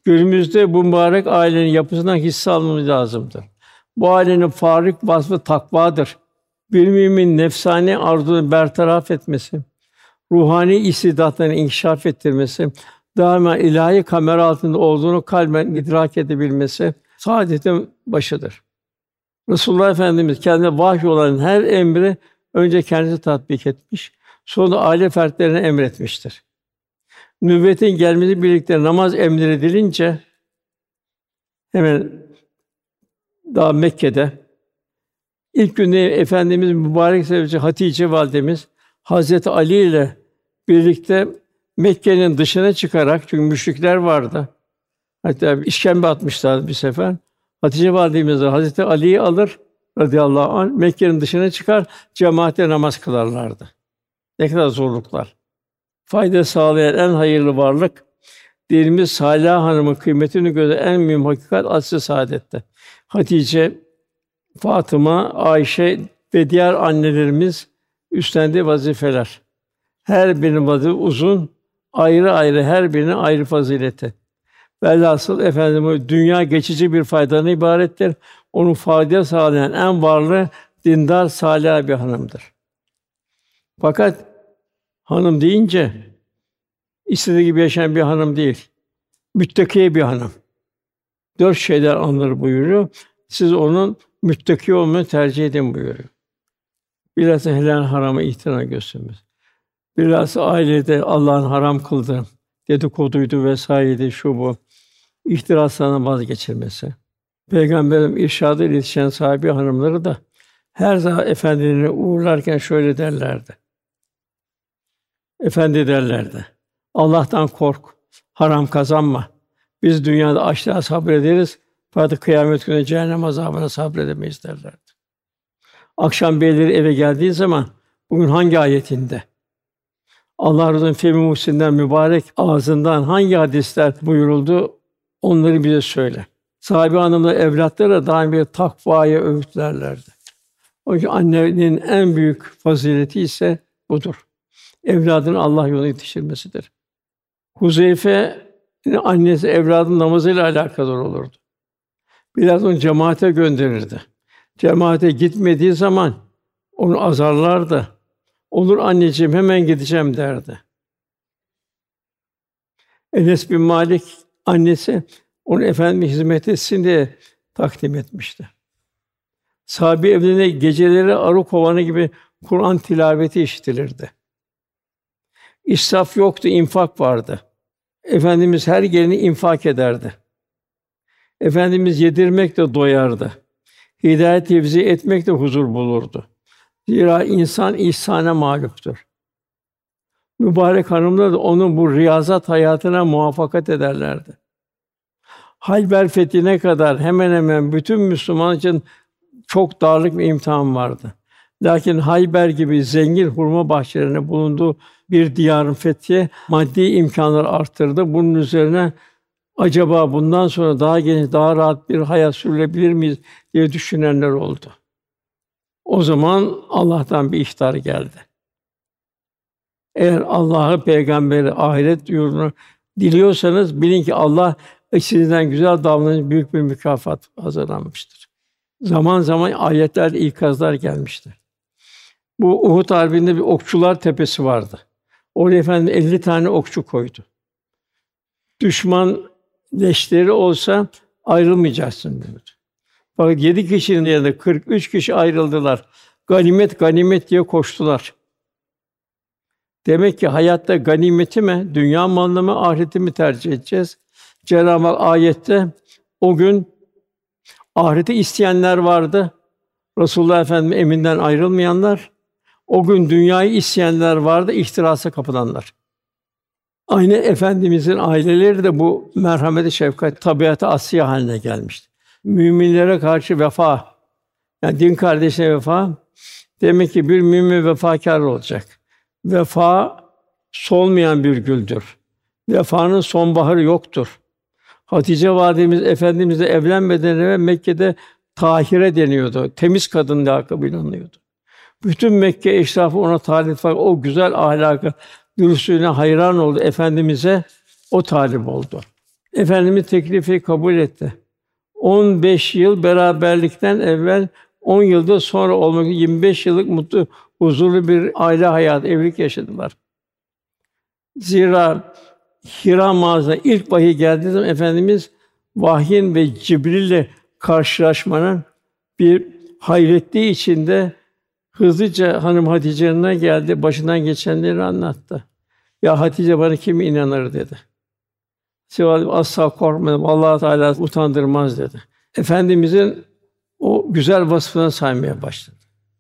Günümüzde bu mübarek ailenin yapısından hisse almamız lazımdır. Bu ailenin farik vasfı takvadır. Bir mümin nefsani arzunu bertaraf etmesi, ruhani istidatlarını inkişaf ettirmesi, daima ilahi kamera altında olduğunu kalben idrak edebilmesi saadetin başıdır. Resulullah Efendimiz kendine vahy olan her emri önce kendisi tatbik etmiş, sonra aile fertlerine emretmiştir. Nübüvvetin gelmesi birlikte namaz emredilince hemen daha Mekke'de ilk günde Efendimiz mübarek zevcesi Hatice validemiz Hazreti Ali ile birlikte Mekke'nin dışına çıkarak, çünkü müşrikler vardı. Hatta işkembe atmışlardı bir sefer. Hatice validemiz de Hazreti Ali'yi alır radıyallahu anh Mekke'nin dışına çıkar, cemaatle namaz kılarlardı. Ne kadar zorluklar. Fayda sağlayan en hayırlı varlık dinimiz Salih Hanım'ın kıymetini gösteren en mühim hakikat asr-ı saadette. Hatice, Fatıma, Ayşe ve diğer annelerimiz üstlendiği vazifeler. Her birinin vazife uzun, ayrı ayrı her birinin ayrı fazileti. Velhasıl efendim dünya geçici bir faydadan ibarettir. Onun fayda sağlayan en varlı dindar salih bir hanımdır. Fakat hanım deyince istediği gibi yaşayan bir hanım değil. Müttaki bir hanım. Dört şeyler anılır buyuruyor. Siz onun müttaki olmayı tercih edin buyuruyor. Bilhassa helal harama itina göstermesi. Bilhassa ailede Allah'ın haram kıldığı dedikoduydu vesaireydi şu bu ihtiraslarından vazgeçilmesi. Peygamberim irşadı ile yetişen sahibi hanımları da her zaman efendilerini uğurlarken şöyle derlerdi. Efendi derlerdi. Allah'tan kork, haram kazanma. Biz dünyada açlığa sabrederiz, fakat kıyamet günü cehennem azabına sabredemeyiz derlerdi. Akşam beyleri eve geldiği zaman bugün hangi ayetinde? Allah Resulü'nün Fehmi Muhsin'den mübarek ağzından hangi hadisler buyuruldu? Onları bize söyle. Sahabe hanımlar evlatları daim bir takvaya öğütlerlerdi. O yüzden annenin en büyük fazileti ise budur. Evladın Allah yoluna yetiştirmesidir. Huzeyfe'nin annesi evladın namazıyla alakadar olurdu. Biraz onu cemaate gönderirdi. Cemaate gitmediği zaman onu azarlardı. Olur anneciğim hemen gideceğim derdi. Enes bin Malik annesi onu Efendimiz hizmet etsin diye takdim etmişti. Sahabe evlerine geceleri arı kovanı gibi Kur'an tilaveti işitilirdi. İsraf yoktu, infak vardı. Efendimiz her geleni infak ederdi. Efendimiz yedirmekle doyardı. Hidayet tevzi etmekle huzur bulurdu. Zira insan ihsana mâluftur. Mübarek hanımlar da onun bu riyazat hayatına muvaffakat ederlerdi. Hayber fethine kadar hemen hemen bütün Müslüman için çok darlık ve imtihan vardı. Lakin Hayber gibi zengin hurma bahçelerine bulunduğu bir diyarın fethi maddi imkânları arttırdı. Bunun üzerine acaba bundan sonra daha geniş, daha rahat bir hayat sürebilir miyiz diye düşünenler oldu. O zaman Allah'tan bir ihtar geldi. Eğer Allah'ı, peygamberi, ahiret yurdunu diliyorsanız bilin ki Allah sizden güzel davranış büyük bir mükafat hazırlanmıştır. Zaman zaman ayetler, ikazlar gelmiştir. Bu Uhud Harbi'nde bir okçular tepesi vardı. Oraya Efendimiz elli tane okçu koydu. Düşman leşleri olsa ayrılmayacaksın dedi. Fakat yedi kişinin yerine kırk üç kişi ayrıldılar. Ganimet ganimet diye koştular. Demek ki hayatta ganimeti mi, dünya malını mı, ahireti mi tercih edeceğiz? Cenab-ı Hak ayette o gün ahireti isteyenler vardı. Resulullah Efendimiz eminden ayrılmayanlar. O gün dünyayı isteyenler vardı, ihtirasa kapılanlar. Aynı Efendimizin aileleri de bu merhamet-i şefkat tabiatı asliye haline gelmişti. Müminlere karşı vefa, yani din kardeşine vefa, demek ki bir mümin vefakâr olacak. Vefa solmayan bir güldür. Vefanın sonbaharı yoktur. Hatice validemiz Efendimizle evlenmeden evvel Mekke'de Tahire deniyordu. Temiz kadın lakabıyla anılıyordu. Bütün Mekke eşrafı ona talip var. O güzel ahlakı, dürüstlüğüne hayran oldu. Efendimize o talip oldu. Efendimiz teklifi kabul etti. on beş yıl beraberlikten evvel on yılda sonra olmak üzere yirmi beş yıllık mutlu, huzurlu bir aile hayatı, evlilik yaşadılar. Zira Hira mağarasına ilk vahiy geldiği zaman Efendimiz vahyin ve Cibril'le karşılaşmanın bir hayretliği içinde hızlıca hanım Hatice yanına geldi, başından geçenleri anlattı. Ya Hatice, bana kim inanır dedi. Seval asla korkmadım. Allah Teala utandırmaz dedi. Efendimizin o güzel vasfını saymaya başladı.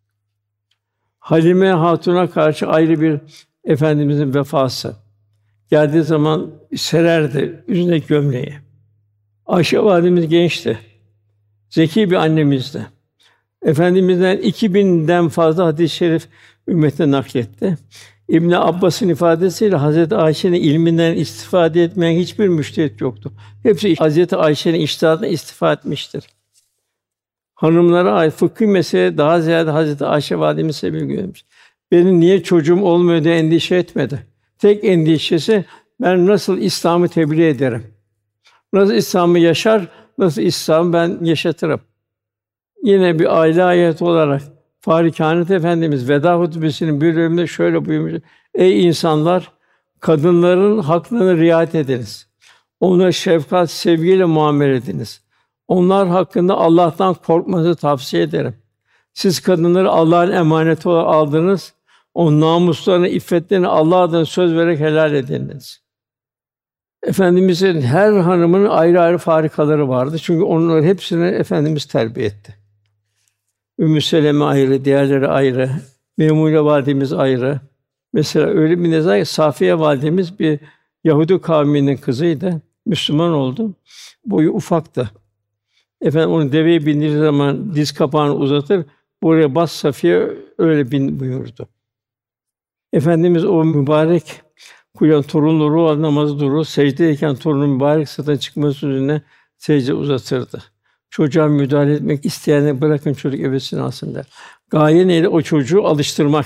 Halime Hatun'a karşı ayrı bir Efendimizin vefası. Geldiği zaman sererdi üzerindeki gömleği. Ayşe validemiz gençti. Zeki bir annemizdi. Efendimizden iki binden fazla hadis-i şerif ümmetine nakletti. İbn Abbas'ın ifadesiyle Hazreti Ayşe'nin ilminden istifade etmeyen hiçbir müştehit yoktu. Hepsi Hazreti Ayşe'nin içtihadından istifade etmiştir. Hanımlara ait fıkhi mesele daha ziyade Hazreti Ayşe validemiz sebebi görmüş. Benim niye çocuğum olmuyor diye endişe etmedi. Tek endişesi ben nasıl İslam'ı tebliğ ederim? Nasıl İslam'ı yaşar, nasıl İslam'ı ben yaşatırım? Yine bir aile ayeti olarak Fahri Kânat Efendimiz veda hutbesinin bir bölümünde şöyle buyurmuş: Ey insanlar, kadınların haklarına riayet ediniz. Onlara şefkat, sevgiyle muamele ediniz. Onlar hakkında Allah'tan korkmanızı tavsiye ederim. Siz kadınları Allah'ın emaneti olarak aldınız. O namuslarını, iffetlerini Allah adına söz vererek helal ediniz. Efendimizin her hanımının ayrı ayrı farikaları vardı. Çünkü onların hepsini Efendimiz terbiye etti. Ümmü Seleme ayrı, diğerleri ayrı. Meymune validemiz ayrı. Mesela öyle bir nezah ki Safiye validemiz bir Yahudi kavminin kızıydı. Müslüman oldu. Boyu ufaktı. Efendim onu deveye bindirdiği zaman diz kapağını uzatır, buraya bas Safiye, öyle bin buyurdu. Efendimiz o mübarek kuyan torunları namazı durur, secdeyken torunun mübarek sırtına çıkması üzerine secde uzatırdı. Çocuğa müdahale etmek isteyene bırakın çocuk ebesini alsın der. Gaye neydi? O çocuğu alıştırmak.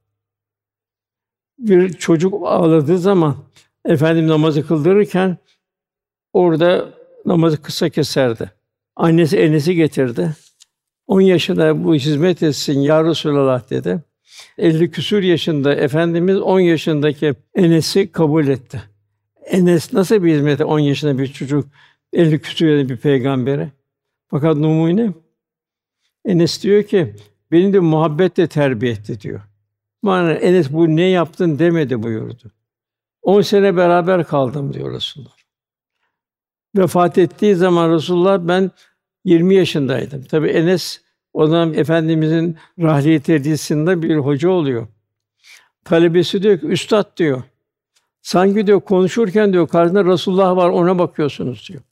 Bir çocuk ağladığı zaman Efendimiz namazı kıldırırken orada namazı kısa keserdi. Annesi Enes'i getirdi. On yaşında bu hizmet etsin ya Resulallah dedi. elli küsur yaşında Efendimiz on yaşındaki Enes'i kabul etti. Enes nasıl bir hizmete on yaşında bir çocuk, elli küsur yaşında bir peygambere? Fakat numune Enes diyor ki beni de muhabbetle terbiye etti diyor. Bana Enes bu ne yaptın demedi buyurdu. On sene beraber kaldım diyor Resulullah. Vefat ettiği zaman Resulullah ben yirmi yaşındaydım. Tabii Enes o zaman Efendimizin rahliye tedrisinde bir hoca oluyor. Talebesi diyor ki üstad diyor. Sanki diyor konuşurken diyor karşısında Resulullah var ona bakıyorsunuz diyor.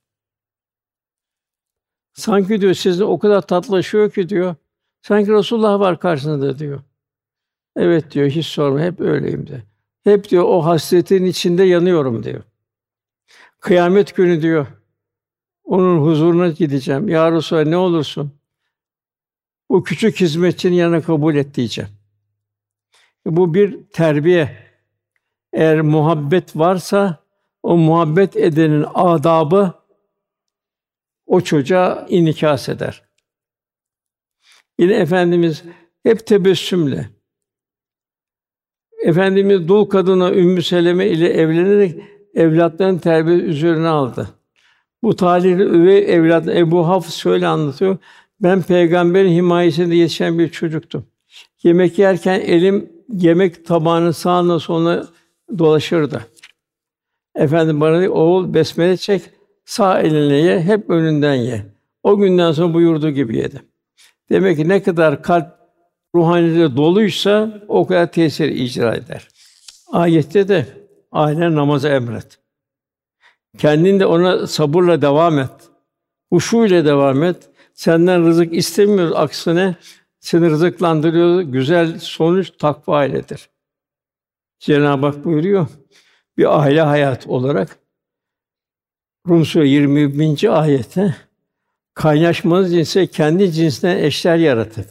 Sanki diyor sizinle o kadar tatlılaşıyor ki diyor. Sanki Resulullah var karşısında diyor. Evet diyor hiç sorma hep öyleyim de. Hep diyor o hasretin içinde yanıyorum diyor. Kıyamet günü diyor. Onun huzuruna gideceğim. Ya Resulallah ne olursun bu küçük hizmetçinin yanına kabul et diyeceğim. Bu bir terbiye. Eğer muhabbet varsa o muhabbet edenin adabı o çocuğa inikas eder. Yine Efendimiz hep tebessümle. Efendimiz dul kadına Ümmü Seleme ile evlenerek evlatlarının terbiye üzerine aldı. Bu talihli üvey evlat Ebu Hafs şöyle anlatıyor. Ben peygamberin himayesinde yetişen bir çocuktum. Yemek yerken elim yemek tabağının sağına soluna dolaşırdı. Efendim bana dedi, oğul besmele çek, sağ elinle ye, hep önünden ye. O günden sonra buyurduğu gibi yedim. Demek ki ne kadar kalp ruhaniyete doluysa o kadar tesir icra eder. Ayette de ailen namaza emret. Kendin de ona sabırla devam et. Huşu ile devam et. Senden rızık istemiyoruz, aksine seni rızıklandırıyor. Güzel sonuç takva iledir. Cenab-ı Hak buyuruyor, bir aile hayatı olarak Rum Suresi yirmi birinci ayette kaynaşmanız cinse kendi cinsinden eşler yaratır.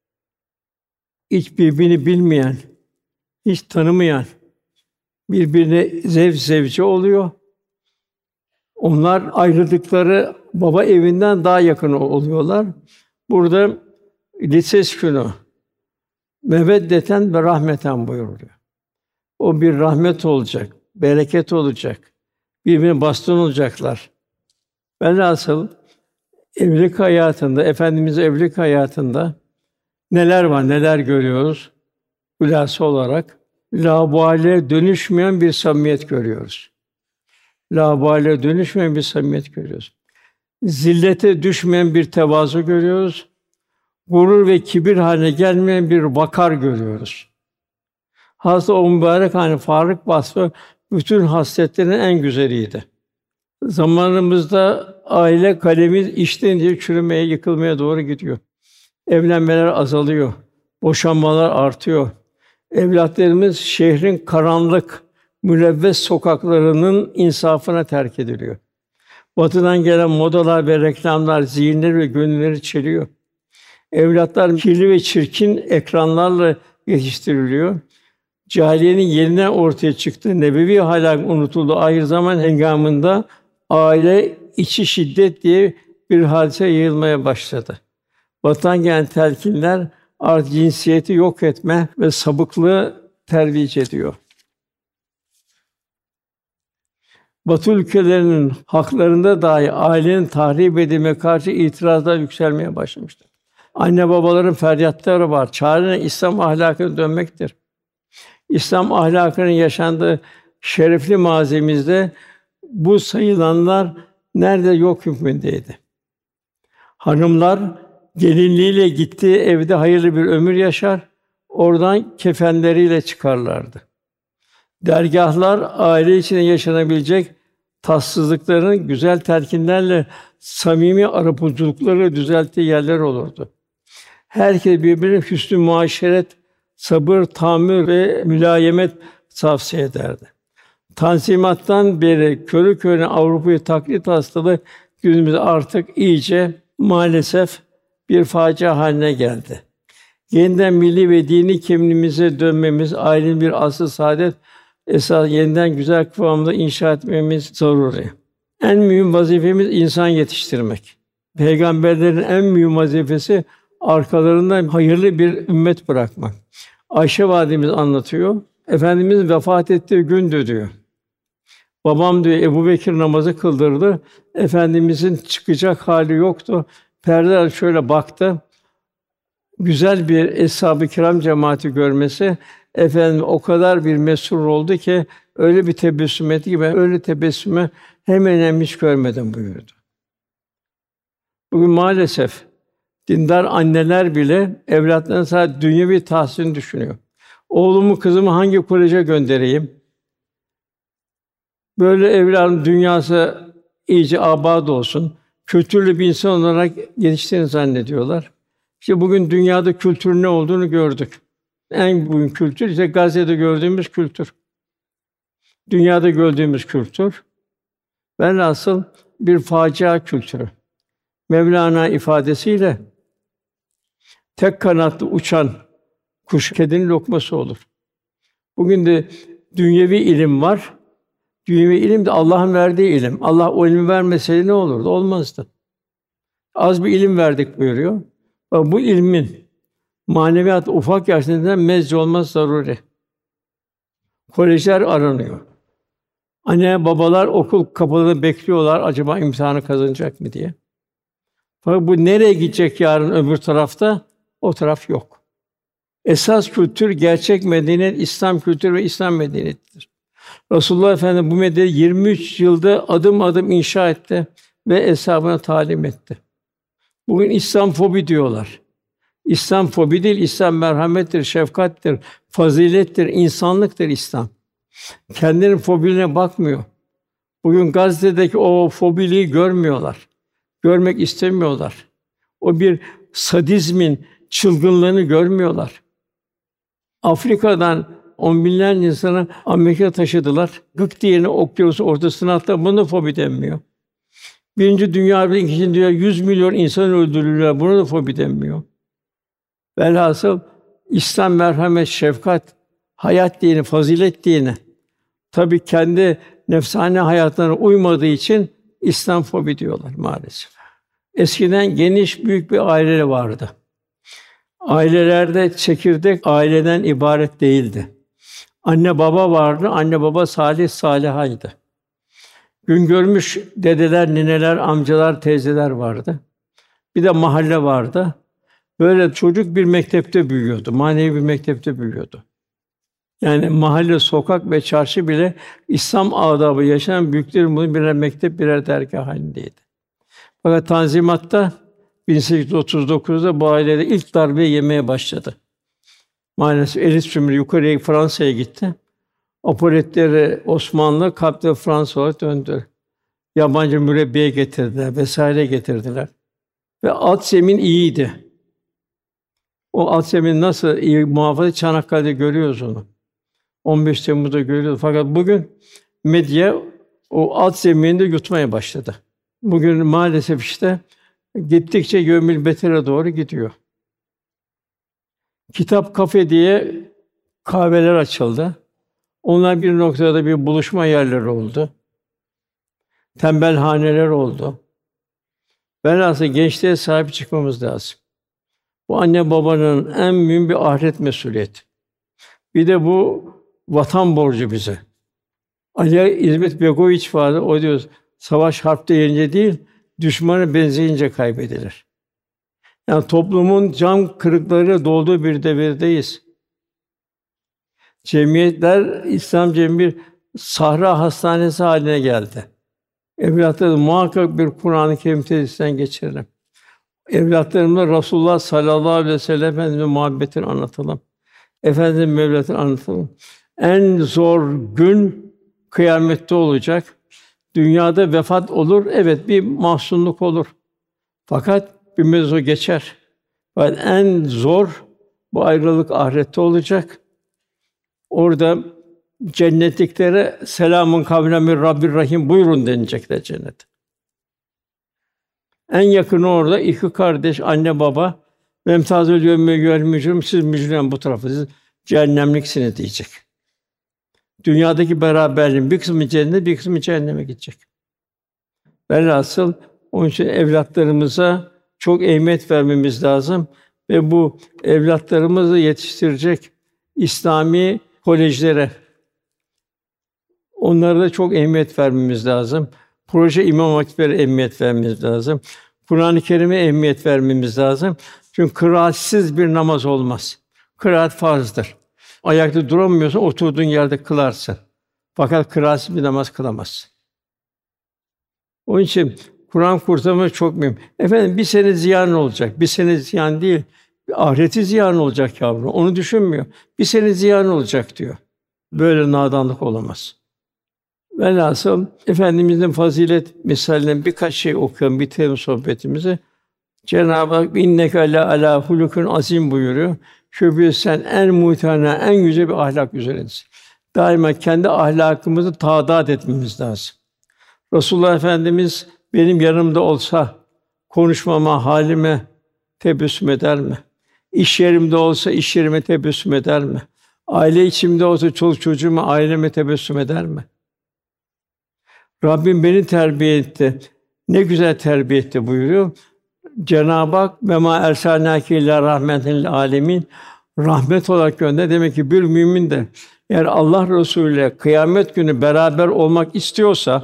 Hiç birbirini bilmeyen, hiç tanımayan birbirine zevc zevce oluyor. Onlar ayrıldıkları baba evinden daha yakın oluyorlar. Burada liseskünü meveddeten ve rahmeten buyuruluyor. O bir rahmet olacak, bereket olacak. Birbirine baston olacaklar. Velhasıl evlilik hayatında, Efendimiz'in evlilik hayatında neler var, neler görüyoruz? Hülasa olarak laubale dönüşmeyen bir samimiyet görüyoruz. Laubale dönüşmeyen bir samimiyet görüyoruz. Zillete düşmeyen bir tevazu görüyoruz. Gurur ve kibir haline gelmeyen bir vakar görüyoruz. Hâsıl o mübarek hani Faruk vasfı bütün hasletlerin en güzeliydi. Zamanımızda aile kalemiz içten içe çürümeye, yıkılmaya doğru gidiyor. Evlenmeler azalıyor, boşanmalar artıyor. Evlatlarımız şehrin karanlık, mülevves sokaklarının insafına terk ediliyor. Batıdan gelen modalar ve reklamlar zihinleri ve gönülleri çeliyor. Evlatlar kirli ve çirkin ekranlarla yetiştiriliyor. Cahiliyenin yeniden ortaya çıktığı, nebevi ahlak unutuldu. Ahir zaman hengamında aile içi şiddet diye bir hadise yayılmaya başladı. Batıdan gelen telkinler artık cinsiyeti yok etme ve sapıklığı tervic ediyor. Batı ülkelerinin haklarında dahi ailenin tahrip edilmeye karşı itirazlar yükselmeye başlamıştır. Anne babaların feryatları var. Çare İslam ahlakına dönmektir. İslam ahlakının yaşandığı şerefli mazimizde bu sayılanlar nerede yok hükmündeydi. Hanımlar gelinliğiyle gittiği evde hayırlı bir ömür yaşar, oradan kefenleriyle çıkarlardı. Dergâhlar aile içinde yaşanabilecek tatsızlıkların güzel telkinlerle samimi arabuluculukları düzelttiği yerler olurdu. Herkes birbirine hüsnü muaşeret, sabır, tahammül ve mülayemet tavsiye ederdi. Tanzimattan beri körü körüne Avrupa'yı taklit hastalığı günümüzde artık iyice maalesef bir facia haline geldi. Yeniden milli ve dini kimliğimize dönmemiz, ailenin bir asıl saadet esas yeniden güzel kıvamda inşa etmemiz zaruri. En mühim vazifemiz insan yetiştirmek. Peygamberlerin en mühim vazifesi arkalarından hayırlı bir ümmet bırakmak. Ayşe validemiz anlatıyor. Efendimiz vefat ettiği gündü diyor. Babam diyor Ebubekir namazı kıldırdı. Efendimizin çıkacak hali yoktu. Perdeler şöyle baktı. Güzel bir eshab-ı kiram cemaati görmesi efendim o kadar bir mesrur oldu ki öyle bir tebessüm etti ki ben öyle tebessümü hemen hemen hiç görmedim buyurdu. Bugün maalesef dindar anneler bile evlatlarının sadece dünyevi tahsilini düşünüyor. Oğlumu, kızımı hangi koleje göndereyim? Böyle evladın dünyası iyice abad olsun, kültürlü bir insan olarak yetiştiğini zannediyorlar. İşte bugün dünyada kültürün ne olduğunu gördük. En büyük kültür işte Gazze'de gördüğümüz kültür. Dünyada gördüğümüz kültür. Velhasıl bir facia kültürü. Mevlana ifadesiyle tek kanatlı uçan kuş kedinin lokması olur. Bugün de dünyevi ilim var. Dünyevi ilim de Allah'ın verdiği ilim. Allah o ilmi vermeseydi ne olurdu? Olmazdı. Az bir ilim verdik buyuruyor. Bu ilmin maneviyat ufak yaşlarından mezci olması zaruri. Kolejler aranıyor. Anne babalar okul kapılarında bekliyorlar acaba imtihanı kazanacak mı diye. Fakat bu nereye gidecek yarın öbür tarafta? O taraf yok. Esas kültür gerçek medeniyet İslam kültürü ve İslam medeniyetidir. Resulullah Efendimiz bu medeniyeti yirmi üç yılda adım adım inşa etti ve eshabına talim etti. Bugün İslam fobi diyorlar. İslam fobi değil, İslam merhamettir, şefkattir, fazilettir, insanlıktır İslam. Kendinin fobilerine bakmıyor. Bugün Gazze'deki o fobiliği görmüyorlar. Görmek istemiyorlar. O bir sadizmin çılgınlığını görmüyorlar. Afrika'dan on binlerce insanı Amerika'ya taşıdılar. Gık diyeni okyanusun ortasına attılar. Buna fobi denmiyor. Birinci Dünya ve İkinci Dünya yüz milyon insan öldürüldüler. Buna da fobi denmiyor. Velhasıl İslam merhamet, şefkat, hayat dini, fazilet dini. Tabii kendi nefsane hayatlarına uymadığı için İslamfobi diyorlar maalesef. Eskiden geniş büyük bir aile vardı. Ailelerde çekirdek aileden ibaret değildi. Anne baba vardı, anne baba salih salihaydı. Gün görmüş dedeler, nineler, amcalar, teyzeler vardı. Bir de mahalle vardı. Böyle çocuk bir mektepte büyüyordu, manevi bir mektepte büyüyordu. Yani mahalle, sokak ve çarşı bile İslam adabı yaşayan büyüklerin bunu birer mektep, birer dergâh halindeydi. Fakat Tanzimat'ta bin sekiz yüz otuz dokuzda bu ailede ilk darbeyi yemeye başladı. Maalesef elit sömürü yukarıya Fransa'ya gitti. Apoletleri Osmanlı, kalpleri Fransa olarak döndü. Yabancı mürebbiye getirdiler, vesaire getirdiler. Ve alt zemin iyiydi. O alt zemin nasıl iyi muhafaza, Çanakkale'de görüyoruz onu. on beş Temmuz'da görüyoruz. Fakat bugün medya o alt zemini de yutmaya başladı. Bugün maalesef işte gittikçe yevmil betere doğru gidiyor. Kitap kafe diye kahveler açıldı. Onlar bir noktada bir buluşma yerleri oldu. Tembelhaneler oldu. Velhâsıl gençliğe sahip çıkmamız lazım. Bu anne babanın en mühim bir ahiret mesuliyeti. Bir de bu vatan borcu bize. Ali İzmet Begoviç vardı. O diyor, savaş harpte yenince değil, düşmanı benzeyince kaybedilir. Yani toplumun cam kırıklarıyla dolduğu bir devirdeyiz. Cemiyetler, İslam cemiyeti bir sahra hastanesi haline geldi. Evlatlarımız muhakkak bir Kur'an-ı Kerim tedrisinden geçirelim. Evlatlarımıza Rasulullah sallallahu aleyhi ve sellem Efendimiz'in muhabbetini anlatalım. Efendimiz'in mevlatını anlatalım. En zor gün kıyamette olacak. Dünyada vefat olur, evet bir mahzunluk olur. Fakat bir mevzu geçer. Fakat en zor bu ayrılık ahirette olacak. Orada cennetliklere selamun kavlen min Rabbir Rahim buyurun denilecekler cennete. En yakını orada iki kardeş, anne baba memtazül yevme eyyuhel mücrim siz mücrim bu tarafa siz cehennemliksiniz diyecek. Dünyadaki beraberliğin bir kısmı cennete, bir kısmı cehenneme gidecek. Velhasıl onun için evlatlarımıza çok ehemmiyet vermemiz lazım ve bu evlatlarımızı yetiştirecek İslami kolejlere onlara da çok ehemmiyet vermemiz lazım. Proje imam hatiplerine ehemmiyet vermemiz lazım. Kur'an-ı Kerim'e ehemmiyet vermemiz lazım. Çünkü kıraatsiz bir namaz olmaz. Kıraat farzdır. Ayakta duramıyorsan oturduğun yerde kılarsın. Fakat kıraatsiz bir namaz kılamazsın. Onun için Kur'an kursaması çok mühim. Efendim bir sene ziyan olacak. Bir sene ziyan değil. Ahireti ziyan olacak yavrum. Onu düşünmüyor. Bir sene ziyan olacak diyor. Böyle nadanlık olamaz. Velhasıl Efendimizin fazilet misalinden birkaç şey okuyalım, bitirelim sohbetimizi. Cenab-ı Hak inneke ala ala hulukun azim buyuruyor. Şüphesiz sen en muhtana, en güzel bir ahlak üzeresin. Daima kendi ahlakımızı taadat etmemiz lazım. Resulullah Efendimiz benim yanımda olsa konuşmama, halime tebessüm eder mi? İş yerimde olsa iş yerime tebessüm eder mi? Aile içimde olsa çoluk çocuğuma, aileme tebessüm eder mi? Rabbim beni terbiye etti. Ne güzel terbiye etti buyuruyor. Cenab-ı Hak ve ma ersalnâke illâ rahmeten lil âlemin rahmet olarak gönderdi. Demek ki bir mümin de eğer Allah Resulü ile kıyamet günü beraber olmak istiyorsa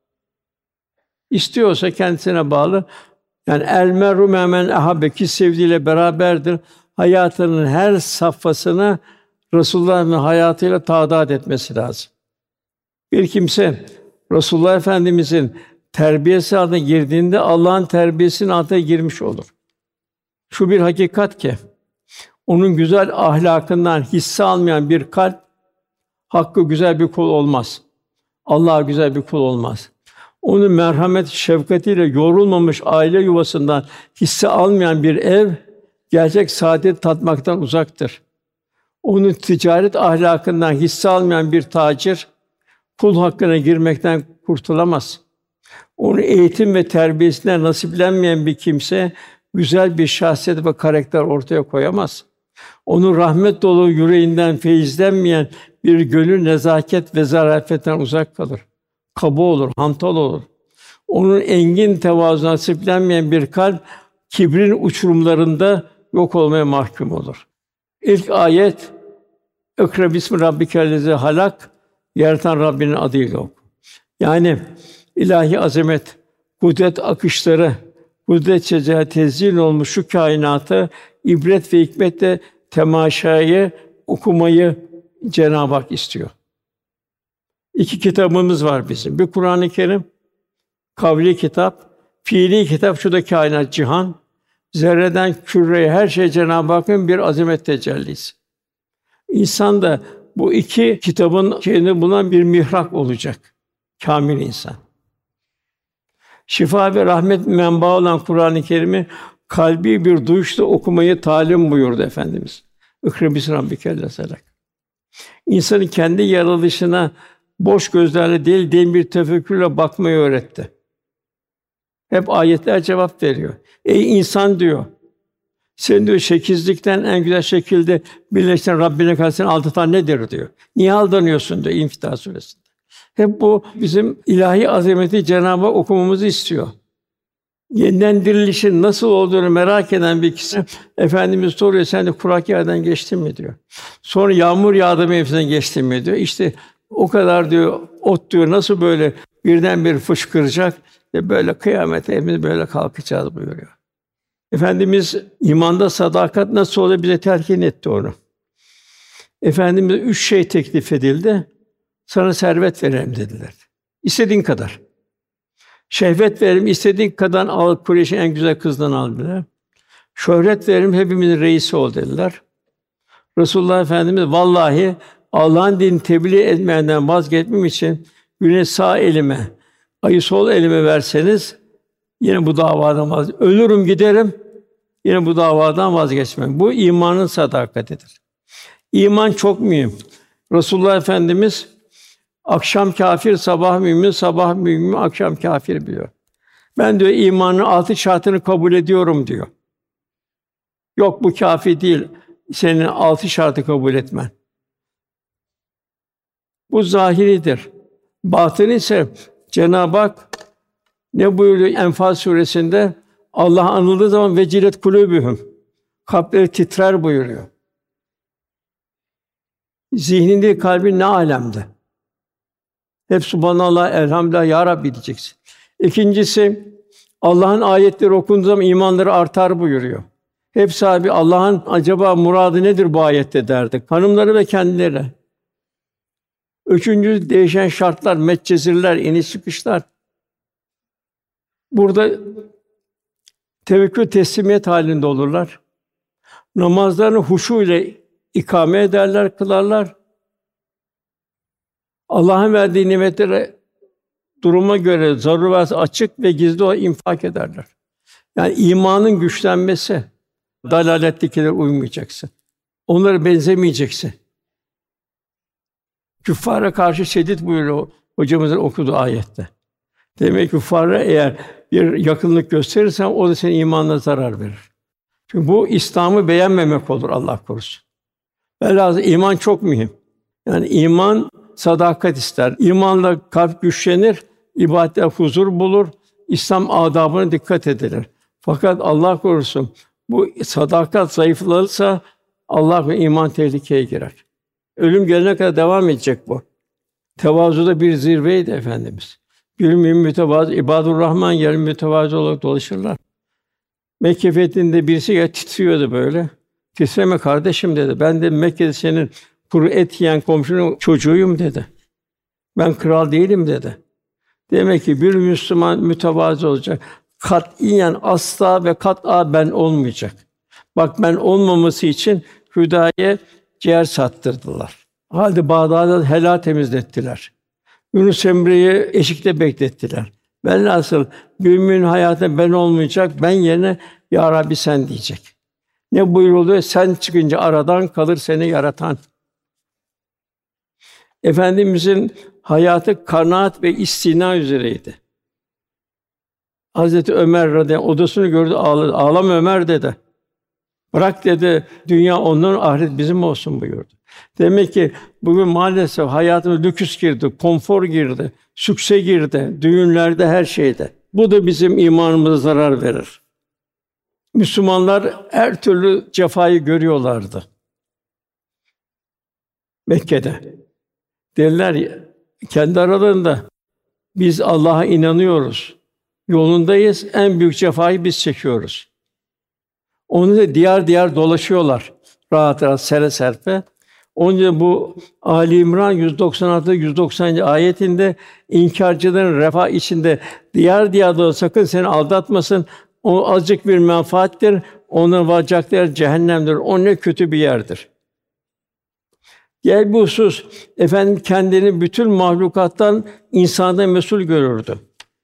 istiyorsa kendisine bağlı. Yani el meru men ahabbe ki sevdiğiyle beraberdir. Hayatının her safhasını Resulullah'ın hayatıyla taadat etmesi lazım. Bir kimse Resulullah Efendimizin terbiyesi altına girdiğinde Allah'ın terbiyesinin altına girmiş olur. Şu bir hakikat ki onun güzel ahlakından hisse almayan bir kalp hakkı güzel bir kul olmaz. Allah'a güzel bir kul olmaz. Onun merhamet, şefkatiyle yorulmamış aile yuvasından hisse almayan bir ev gerçek saadet tatmaktan uzaktır. Onun ticaret ahlakından hisse almayan bir tacir kul hakkına girmekten kurtulamaz. Onun eğitim ve terbiyesinden nasiplenmeyen bir kimse güzel bir şahsiyet ve karakter ortaya koyamaz. Onun rahmet dolu yüreğinden feyizlenmeyen bir gönül nezaket ve zarafetten uzak kalır. Kaba olur, hantal olur. Onun engin tevazu nasiplenmeyen bir kalp kibrin uçurumlarında yok olmaya mahkum olur. İlk ayet "İkra bismi rabbikellezî halak" yaratan Rabbinin adıyla oku. Yani ilahi azamet, kudret akışları, kudret cezâ tezyin olmuş şu kainatı ibret ve hikmetle temaşayı, okumayı Cenab-ı Hak istiyor. İki kitabımız var bizim. Bir Kur'an-ı Kerim, kavli kitap, fiili kitap, şu da kainat, cihan. Zerreden küreye her şey Cenab-ı Hakk'ın bir azamet tecellisi. İnsan da bu iki kitabın şeyinde bulunan bir mihrak olacak. Kâmil insan. Şifa ve rahmet menbaı olan Kur'an-ı Kerim'i kalbi bir duyuşla okumayı talim buyurdu Efendimiz. "İkra bismi rabbikellezî halak." İnsanın kendi yaratılışına boş gözlerle değil, derin bir tefekkürle bakmayı öğretti. Hep ayetler cevap veriyor. Ey insan diyor, sen diyor şekizlikten en güzel şekilde birleştiren Rabbine karşı seni aldatan nedir diyor. Niye aldanıyorsun diyor İnfitar Suresi'nde. Hep bu bizim ilahi azameti Cenab-ı Hak okumamızı istiyor. Yeniden dirilişin nasıl olduğunu merak eden bir kişi Efendimiz soruyor, sen de kurak yerden geçtin mi diyor. Sonra yağmur yağdı mevsimden geçtin mi diyor. İşte o kadar diyor ot diyor nasıl böyle birdenbire fışkıracak ve böyle kıyamete hepimiz böyle kalkacağız buyuruyor. Efendimiz imanda sadakat nasıl olur bize telkin etti onu. Efendimiz üç şey teklif edildi. Sana servet verelim dediler. İstediğin kadar. Şehvet verelim, istediğin kadar al, Kureyş'in en güzel kızından al dediler. Şöhret verelim, hepimizin reisi ol dediler. Resulullah Efendimiz vallahi Allah'ın dinini tebliğ etmeyenden vazgeçmem için güneş sağ elime, ayı sol elime verseniz yine bu davadan vaz ölürüm giderim. Yine bu davadan vazgeçmem. Bu imanın sadakatidir. İman çok mühim. Resulullah Efendimiz akşam kâfir, sabah mümin, sabah mümin, akşam kâfir diyor. Ben diyor imanın altı şartını kabul ediyorum diyor. Yok bu kâfi değil. Senin altı şartı kabul etmen. Bu zahiridir. Batını ise Cenab-ı Hak ne buyuruyor Enfal suresinde? Allah anıldığı zaman vecilet kulûbühüm. Kalpleri titrer buyuruyor. Zihninde, kalbin ne alemde? Hep subhanallah, elhamdülillah, ya Rabbi diyeceksin. İkincisi, Allah'ın ayetleri okunduğu zaman imanları artar buyuruyor. Hep sahibi Allah'ın acaba muradı nedir bu ayette derdik. Hanımları ve kendileri. Üçüncü değişen şartlar, metcezirler, iniş çıkışlar. Burada tevekkül, teslimiyet halinde olurlar. Namazlarını huşu ile ikame ederler, kılarlar. Allah'ın verdiği nimetlere duruma göre zaruret açık ve gizli olarak infak ederler. Yani imanın güçlenmesi, dalalettekilere uymayacaksın. Onlara benzemeyeceksin. Küffara karşı şiddet buyuruyor hocamızın okuduğu ayette. Demek ki küffara eğer bir yakınlık gösterirsen o da senin imanına zarar verir. Çünkü bu İslam'ı beğenmemek olur Allah korusun. Velhâsıl iman çok mühim. Yani iman sadakat ister. İmanla kalp güçlenir, ibadette huzur bulur, İslam adabına dikkat edilir. Fakat Allah korusun bu sadakat zayıflarsa Allah ve iman tehlikeye girer. Ölüm gelene kadar devam edecek bu. Tevazuda bir zirveydi Efendimiz. Bir mümin mütevazı, ibadur Rahman yarın mütevazı olarak dolaşırlar. Mekke fethinde birisi ya titriyordu böyle. Titreme kardeşim dedi. Ben de Mekke'de senin kuru et yiyen komşunun çocuğuyum dedi. Ben kral değilim dedi. Demek ki bir Müslüman mütevazı olacak. Katiyen asla ve kat'a ben olmayacak. Bak ben olmaması için Hüda'ya ciğer sattırdılar. Halde Bağdat'ta helal temizlettiler. Yunus Emre'yi eşikte beklettiler. Velhasıl müminin hayatında ben olmayacak, ben yerine ya Rabbi sen diyecek. Ne buyuruluyor? Sen çıkınca aradan kalır seni yaratan. Efendimizin hayatı kanaat ve istina üzereydi. Hazreti Ömer radıyallahu anh odasını gördü ağladı. Ağlama Ömer dedi. Bırak dedi. Dünya onların, ahiret bizim olsun buyurdu. Demek ki bugün maalesef hayatımıza lüküs girdi, konfor girdi, sükse girdi, düğünlerde her şeyde. Bu da bizim imanımıza zarar verir. Müslümanlar her türlü cefayı görüyorlardı Mekke'de. Dediler ya, kendi aralarında biz Allah'a inanıyoruz, yolundayız, en büyük cefayı biz çekiyoruz. Onu da diyar diyar dolaşıyorlar, rahat rahat, sere serpe. Onun için bu Ali İmran yüz doksan altı yüz doksanıncı ayetinde inkârcıların refah içinde diyar diyar da sakın seni aldatmasın. O azıcık bir menfaattir. Onların varacakları yer cehennemdir. O ne kötü bir yerdir. Gel bu husus, efendim kendini bütün mahlukattan insanda mesul görürdü.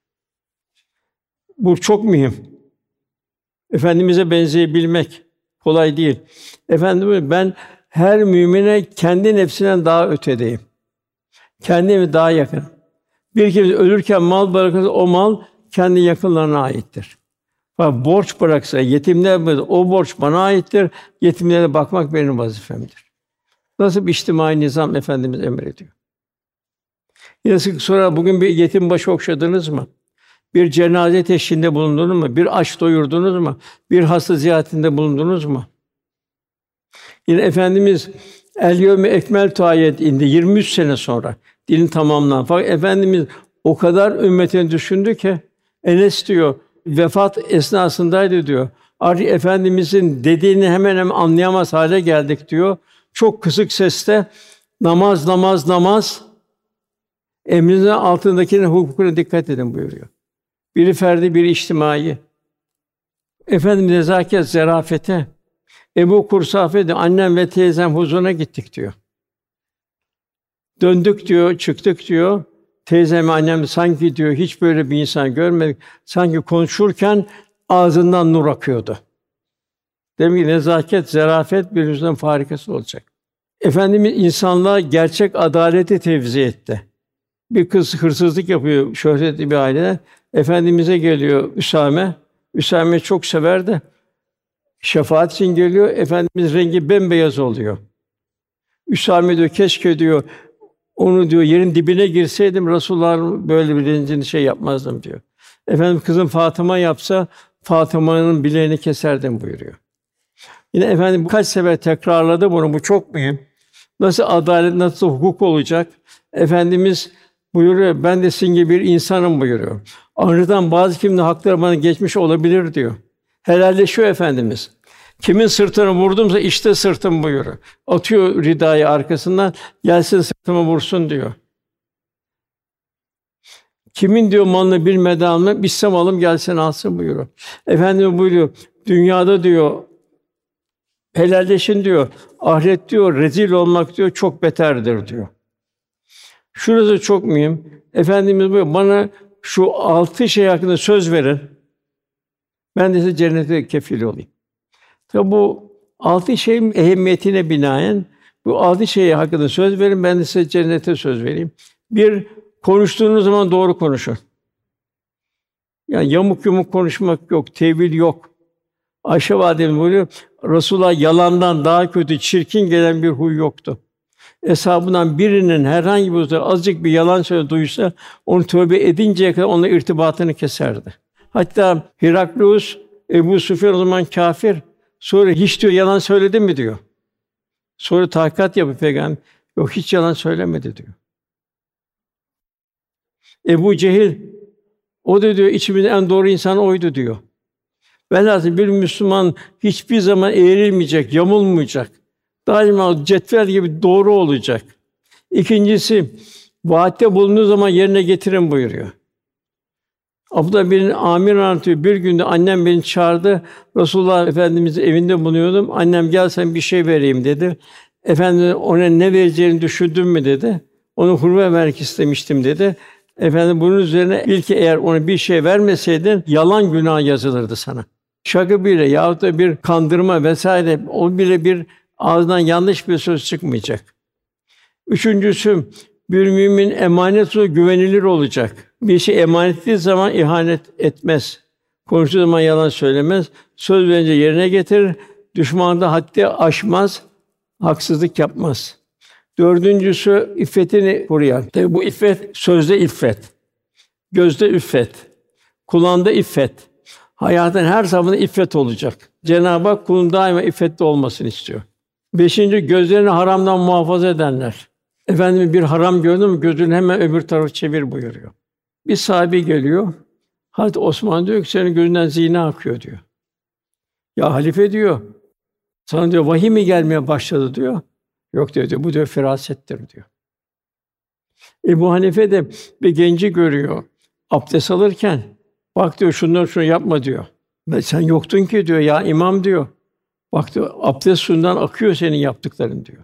Bu çok mühim. Efendimize benzeyebilmek kolay değil. Efendim ben her mümine kendi nefsinden daha ötedeyim. Kendime daha yakın. Bir kimse ölürken mal bırakırsa o mal kendi yakınlarına aittir. Bak borç bıraksa yetimler bıraksa, o borç bana aittir. Yetimlere bakmak benim vazifemdir. Nasıl bir içtimai nizam Efendimiz emrediyor. Yine sık sonra bugün bir yetim başı okşadınız mı? Bir cenaze teşhirinde bulundunuz mu? Bir aç doyurdunuz mu? Bir hasta ziyaretinde bulundunuz mu? Yine Efendimiz El yevme ekmeltu ayet indi yirmi üç sene sonra dinin tamamlan. Fakat Efendimiz o kadar ümmetini düşündü ki Enes diyor vefat esnasındaydı diyor. Artık Efendimizin dediğini hemen hemen anlayamaz hale geldik diyor. Çok kısık sesle namaz namaz namaz emrinizin altındakinin hukukuna dikkat edin buyuruyor. Biri ferdi, biri içtimai. Efendim nezaket, zarafete. Ebu Kursafe de annem ve teyzem huzuruna gittik diyor. Döndük diyor, çıktık diyor. Teyzem, annem sanki diyor hiç böyle bir insan görmedik. Sanki konuşurken ağzından nur akıyordu. Demek ki nezaket, zarafet birbirinden farikası olacak. Efendimiz insanlığa gerçek adaleti tevzi etti. Bir kız hırsızlık yapıyor şöhretli bir ailede. Efendimize geliyor Üsame. Üsame çok severdi. Şefaat için geliyor. Efendimiz rengi bembeyaz oluyor. Üsame diyor keşke diyor onu diyor yerin dibine girseydim Resulullah'ın böyle bir rencini şey yapmazdım diyor. Efendim kızım Fatıma yapsa Fatıma'nın bileğini keserdim buyuruyor. Yine efendim kaç sefer tekrarladı bunu. Bu çok mühim. Nasıl adalet, nasıl hukuk olacak? Efendimiz buyuruyor. Ben de sizin gibi bir insanım buyuruyor. Anrı'dan bazı kimde hakları bana geçmiş olabilir diyor. Helalleşiyor Efendimiz. Kimin sırtını vurdumsa işte sırtım buyuruyor. Atıyor ridayı arkasından, gelsin sırtımı vursun diyor. Kimin diyor malını bilmeden alma, bilsem alım gelsin alsın buyuruyor. Efendimiz buyuruyor. Dünyada diyor helalleşin diyor. Ahiret diyor rezil olmak diyor çok beterdir diyor. Şurası çok mühim. Efendimiz buyuruyor. Bana şu altı şey hakkında söz verin. Ben de size cennete kefil olayım. Tabi bu altı şeyin ehemmiyetine binaen bu altı şey hakkında söz verin. Ben de size cennete söz vereyim. Bir, konuştuğunuz zaman doğru konuşun. Yani yamuk yumuk konuşmak yok, tevil yok. Ayşe validemiz buyuruyor, Resulullah yalandan daha kötü, çirkin gelen bir huy yoktu. Eshabından birinin herhangi bir hususda azıcık bir yalan söyle duysa, onu tövbe edinceye kadar onunla irtibatını keserdi. Hatta Heraklius, Ebu Süfyan o zaman kâfir, sonra hiç diyor yalan söyledin mi diyor. Sonra tahkikat yapıp peygamber, yok hiç yalan söylemedi diyor. Ebu Cehil, o da diyor içimizde en doğru insan oydu diyor. Velhâsıl bir Müslüman hiçbir zaman eğrilmeyecek, yamulmayacak. Daima cetvel gibi doğru olacak. İkincisi, vaatte bulunduğu zaman yerine getirin buyuruyor. Abdullah bin Amir anlatıyor. Bir günde annem beni çağırdı. Resulullah Efendimiz'in evinde bulunuyordum. Annem gel sen bir şey vereyim dedi. Efendimiz ona ne vereceğini düşündün mü dedi. Onu hurma vermek istemiştim dedi. Efendim bunun üzerine bil ki eğer ona bir şey vermeseydin yalan günah yazılırdı sana. Şaka bile yahut da bir kandırma vesaire o bile bir ağzından yanlış bir söz çıkmayacak. Üçüncüsü bir mümin emanet olsa güvenilir olacak. Bir şey emanet ettiği zaman ihanet etmez. Konuştuğu zaman yalan söylemez. Söz verince yerine getirir. Düşmanında haddi aşmaz. Haksızlık yapmaz. Dördüncüsü iffetini koruyan. Tabii bu iffet sözde iffet, gözde iffet. kulağında iffet. Hayatın her zaman iffet olacak. Cenab-ı Hak kulun daima iffetli olmasını istiyor. Beşinci, gözlerini haramdan muhafaza edenler. Efendimiz bir haram gördü mü gözünü hemen öbür tarafa çevir buyuruyor. Bir sahabe geliyor. Hazreti Osman diyor ki senin gözünden zina akıyor diyor. Ya halife diyor. Sana diyor vahiy mi gelmeye başladı diyor. Yok diyor, diyor bu diyor firasettir diyor. Ebu Hanife de bir genci görüyor. Abdest alırken bak diyor şunları şunu yapma diyor. Ben sen yoktun ki diyor ya imam diyor. Bak diyor abdest suyundan akıyor senin yaptıkların diyor.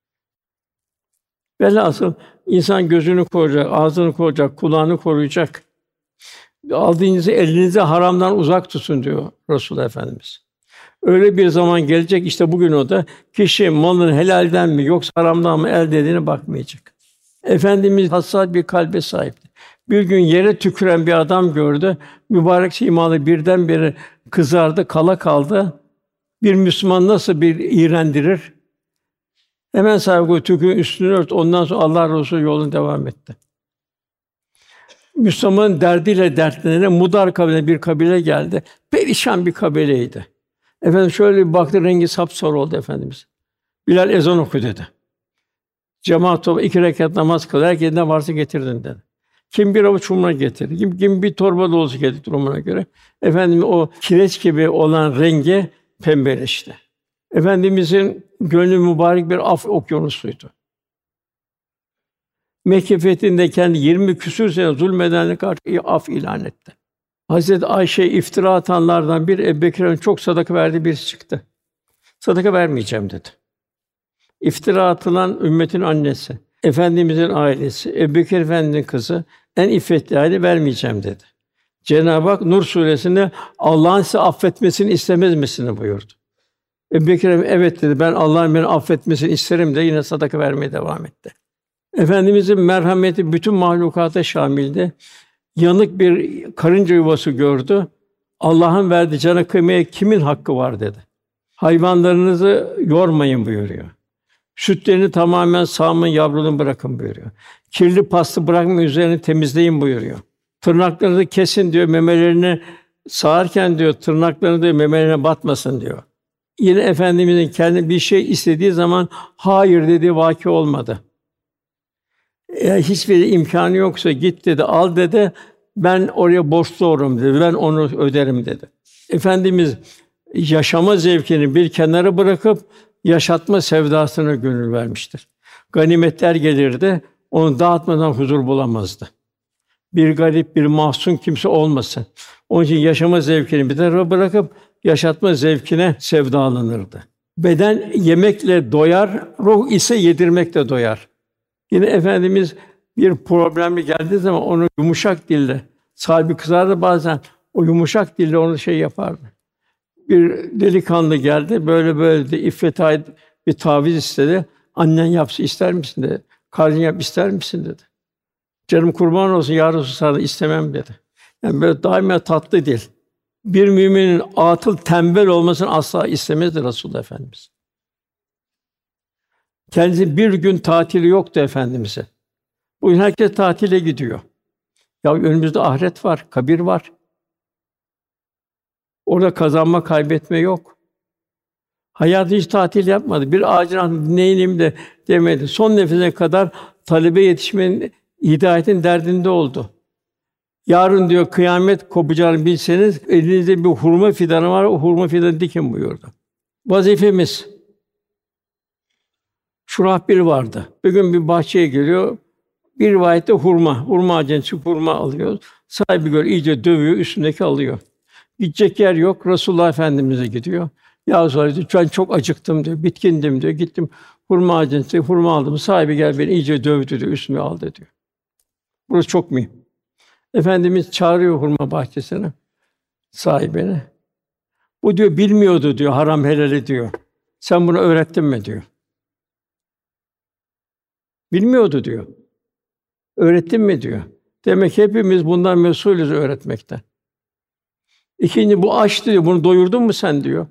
Velhasıl insan gözünü koruyacak, ağzını koruyacak, kulağını koruyacak. Aldığınızı elinizi haramdan uzak tutun diyor Resulullah Efendimiz. Öyle bir zaman gelecek işte bugün o da kişi malını helalden mi yoksa haramdan mı elde ettiğine bakmayacak. Efendimiz hassas bir kalbe sahipti. Bir gün yere tüküren bir adam gördü. Mübarek simalı birdenbire kızardı, kala kaldı. Bir Müslüman nasıl bir iğrendirir? Hemen sahibi tükürüğün üstünü ört. Ondan sonra Allah Resulü yoluna devam etti. Müslümanın derdiyle dertlenene Mudar kabiline bir kabile geldi. Perişan bir kabileydi. Efendim şöyle bir baktı rengi sapsarı oldu Efendimiz. Bilal ezan oku dedi. Cemaat topla iki rekat namaz kıl. Herkes ne varsa getirdin dedi. Kim bir avuç hurma getirdi. Kim, kim bir torba dolusu getirdi durumuna göre. Efendim o kireç gibi olan rengi pembeleşti. Efendimizin gönlü mübarek bir af okyanusuydu. Mekke fethinde kendi yirmi küsur sene zulmedenlere karşı af ilan etti. Hazreti Ayşe iftira atanlardan bir Ebu Bekir'in çok sadaka verdiği birisi çıktı. Sadaka vermeyeceğim dedi. İftira atılan ümmetin annesi, Efendimizin ailesi, Ebu Bekir Efendi'nin kızı, en iffetli aile vermeyeceğim dedi. Cenab-ı Hak Nur suresinde Allah'ın sizi affetmesini istemez misiniz buyurdu. Ebu Bekir evet dedi. Ben Allah'ın beni affetmesini isterim de yine sadaka vermeye devam etti. Efendimizin merhameti bütün mahlukata şamildi. Yanık bir karınca yuvası gördü. Allah'ın verdiği cana kıymaya kimin hakkı var dedi. Hayvanlarınızı yormayın buyuruyor. Sütlerini tamamen sağımın yavruluğunu bırakın buyuruyor. Kirli pastı bırakmayın, üzerini temizleyin buyuruyor. Tırnaklarınızı kesin diyor, memelerini sağarken diyor, tırnaklarını diyor, memelerine batmasın diyor. Yine Efendimizin kendi bir şey istediği zaman hayır dediği vaki olmadı. Eğer hiçbir imkânı yoksa git dedi, al dedi. Ben oraya borçlu olurum dedi. Ben onu öderim dedi. Efendimiz yaşama zevkini bir kenara bırakıp yaşatma sevdasına gönül vermiştir. Ganimetler gelirdi, onu dağıtmadan huzur bulamazdı. Bir garip, bir mahzun kimse olmasın. Onun için yaşama zevkini bir tarafa bırakıp yaşatma zevkine sevdalanırdı. Beden yemekle doyar, ruh ise yedirmekle doyar. Yine Efendimiz bir problemli geldiği zaman onu yumuşak dille, sahibi kızardı bazen, o yumuşak dille onu şey yapardı. Bir delikanlı geldi, böyle böyle de iffete ait bir taviz istedi. Annen yapsa ister misin dedi. Kardeşin yap ister misin dedi. Canım kurban olsun ya Resulallah istemem dedi. Yani böyle daima tatlı dil. Bir müminin atıl tembel olmasını asla istemezdi Resulullah Efendimiz. Kendisi bir gün tatili yoktu Efendimiz'e. Bugün herkes tatile gidiyor. Ya önümüzde ahiret var, kabir var. Orada kazanma, kaybetme yok. Hayatı hiç tatil yapmadı. Bir ağacın altında dinleneyim de demedi. Son nefesine kadar talebe yetişmenin, hidayetin derdinde oldu. Yarın diyor kıyamet kopacağını bilseniz elinizde bir hurma fidanı var, o hurma fidanı dikin buyurdu. Vazifemiz. Şurahbil vardı. Bir gün bir bahçeye geliyor. Bir rivayette hurma, hurma ağacından çıkıp hurma alıyor. Sahibi gör iyice dövüyor, üstündeki alıyor. Gidecek yer yok. Resulullah Efendimiz'e gidiyor. Ya Resulallah diyor, ben çok acıktım diyor, bitkindim diyor. Gittim hurma ağacından çıkıp hurma aldım. Sahibi gel beni iyice dövdü diyor, üstüme aldı diyor. Burası çok mühim. Efendimiz çağırıyor hurma bahçesine sahibine. Bu diyor bilmiyordu diyor haram helali diyor. Sen bunu öğrettin mi diyor. Bilmiyordu diyor. Öğrettin mi diyor. Demek hepimiz bundan mesulüz öğretmekten. İkinci bu aç diyor. Bunu doyurdun mu sen diyor.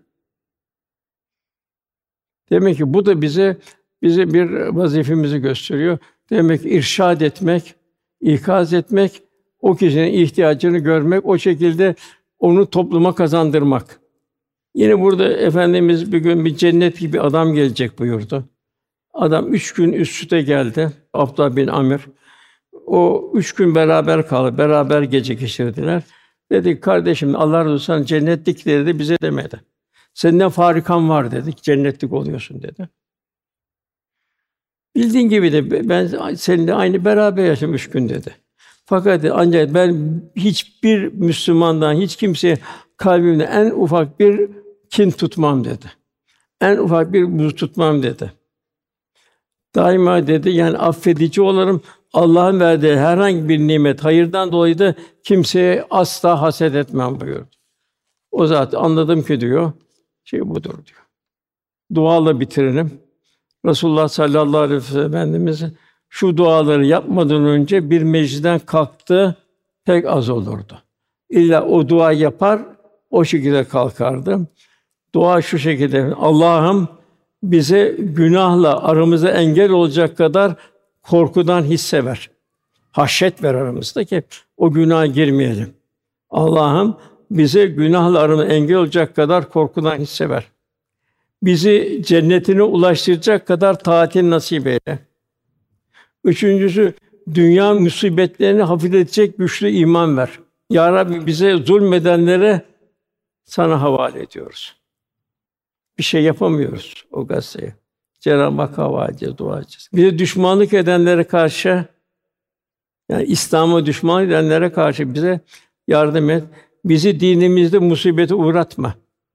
Demek ki bu da bize bize bir vazifemizi gösteriyor. Demek ki irşad etmek, ikaz etmek O kişinin ihtiyacını görmek, o şekilde onu topluma kazandırmak. Yine burada Efendimiz bir gün bir cennet gibi adam gelecek buyurdu. Adam üç gün üst üste geldi. Abdullah bin Amr. O üç gün beraber kaldı, beraber gece geçirdiler. Dedi kardeşim Allah razı olsun cennetlik dedi bize demedi. Senden farikan var dedik, cennetlik oluyorsun dedi. Bildiğin gibi de ben seninle aynı beraber yaşadım üç gün dedi. Fakat ancak ben hiçbir Müslümandan hiç kimseye kalbimde en ufak bir kin tutmam dedi. En ufak bir buz tutmam dedi. Daima dedi yani affedici olurum. Allah'ın verdiği herhangi bir nimet, hayırdan dolayı da kimseye asla haset etmem buyurdu. O zaten anladım ki diyor, şey budur diyor. Duayla bitirelim. Resulullah sallallahu aleyhi ve sellem Efendimiz şu duaları yapmadan önce bir meclisten kalktı, pek az olurdu. İlla o dua yapar, o şekilde kalkardı. Dua şu şekilde: Allah'ım bize günahla aramıza engel olacak kadar korkudan hisse ver. Haşyet ver aramızda ki o günaha girmeyelim. Allah'ım bize günahla aramıza engel olacak kadar korkudan hisse ver. Bizi cennetine ulaştıracak kadar taatini nasip eyle. Üçüncüsü, dünya musibetlerini hafifletecek güçlü iman ver. Ya Rabbi bize zulmedenlere sana havale ediyoruz. Bir şey yapamıyoruz o gazeteye. Cenab-ı Hakk'a havale edeceğiz, dua edeceğiz. Bize düşmanlık edenlere karşı, yani İslam'a düşmanlık edenlere karşı bize yardım et. Bizi dinimizde musibete uğratma.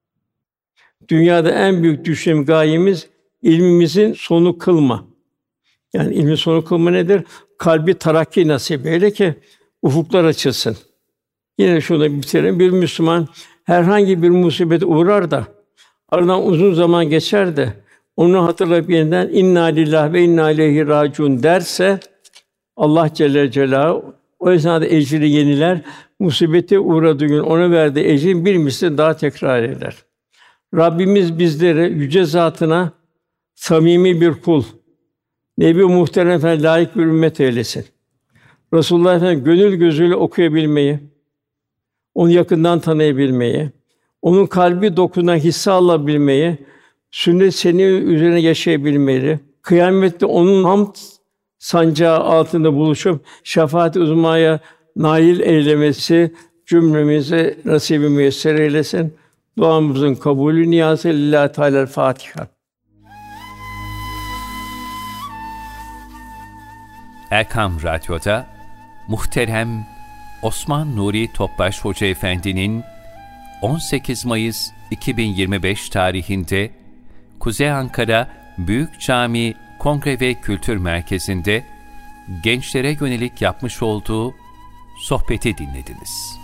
Dünyada en büyük düşüm gayemiz ilmimizin sonu kılma. Yani ilmin sonu kılma nedir? Kalbi terakki nasip eyle ki ufuklar açılsın. Yine şunu bitirelim. Bir Müslüman herhangi bir musibete uğrar da aradan uzun zaman geçer de onu hatırlayıp yeniden inna lillahi ve inna ileyhi raciun derse Allah Celle Celaluhu o esnada ecri yeniler. Musibete uğradığı gün ona verdiği ecrin bir misli daha tekrar eder. Rabbimiz bizleri yüce zatına samimi bir kul, Nebi Muhterem Efendimiz layık bir ümmet eylesin. Resulullah Efendimiz gönül gözüyle okuyabilmeyi, onu yakından tanıyabilmeyi, onun kalbi dokunan hisse alabilmeyi, sünnet seni üzerine yaşayabilmeyi, kıyamette onun hamd sancağı altında buluşup şefaat-i uzmaya nail eylemesi cümlemize nasip-i müyesser eylesin. Duamızın kabulü niyazı lillahi Teala Fatiha. Erkam Radyo'da muhterem Osman Nuri Topbaş Hoca Efendi'nin on sekiz Mayıs iki bin yirmi beş tarihinde Kuzey Ankara Büyük Cami Kongre ve Kültür Merkezi'nde gençlere yönelik yapmış olduğu sohbeti dinlediniz.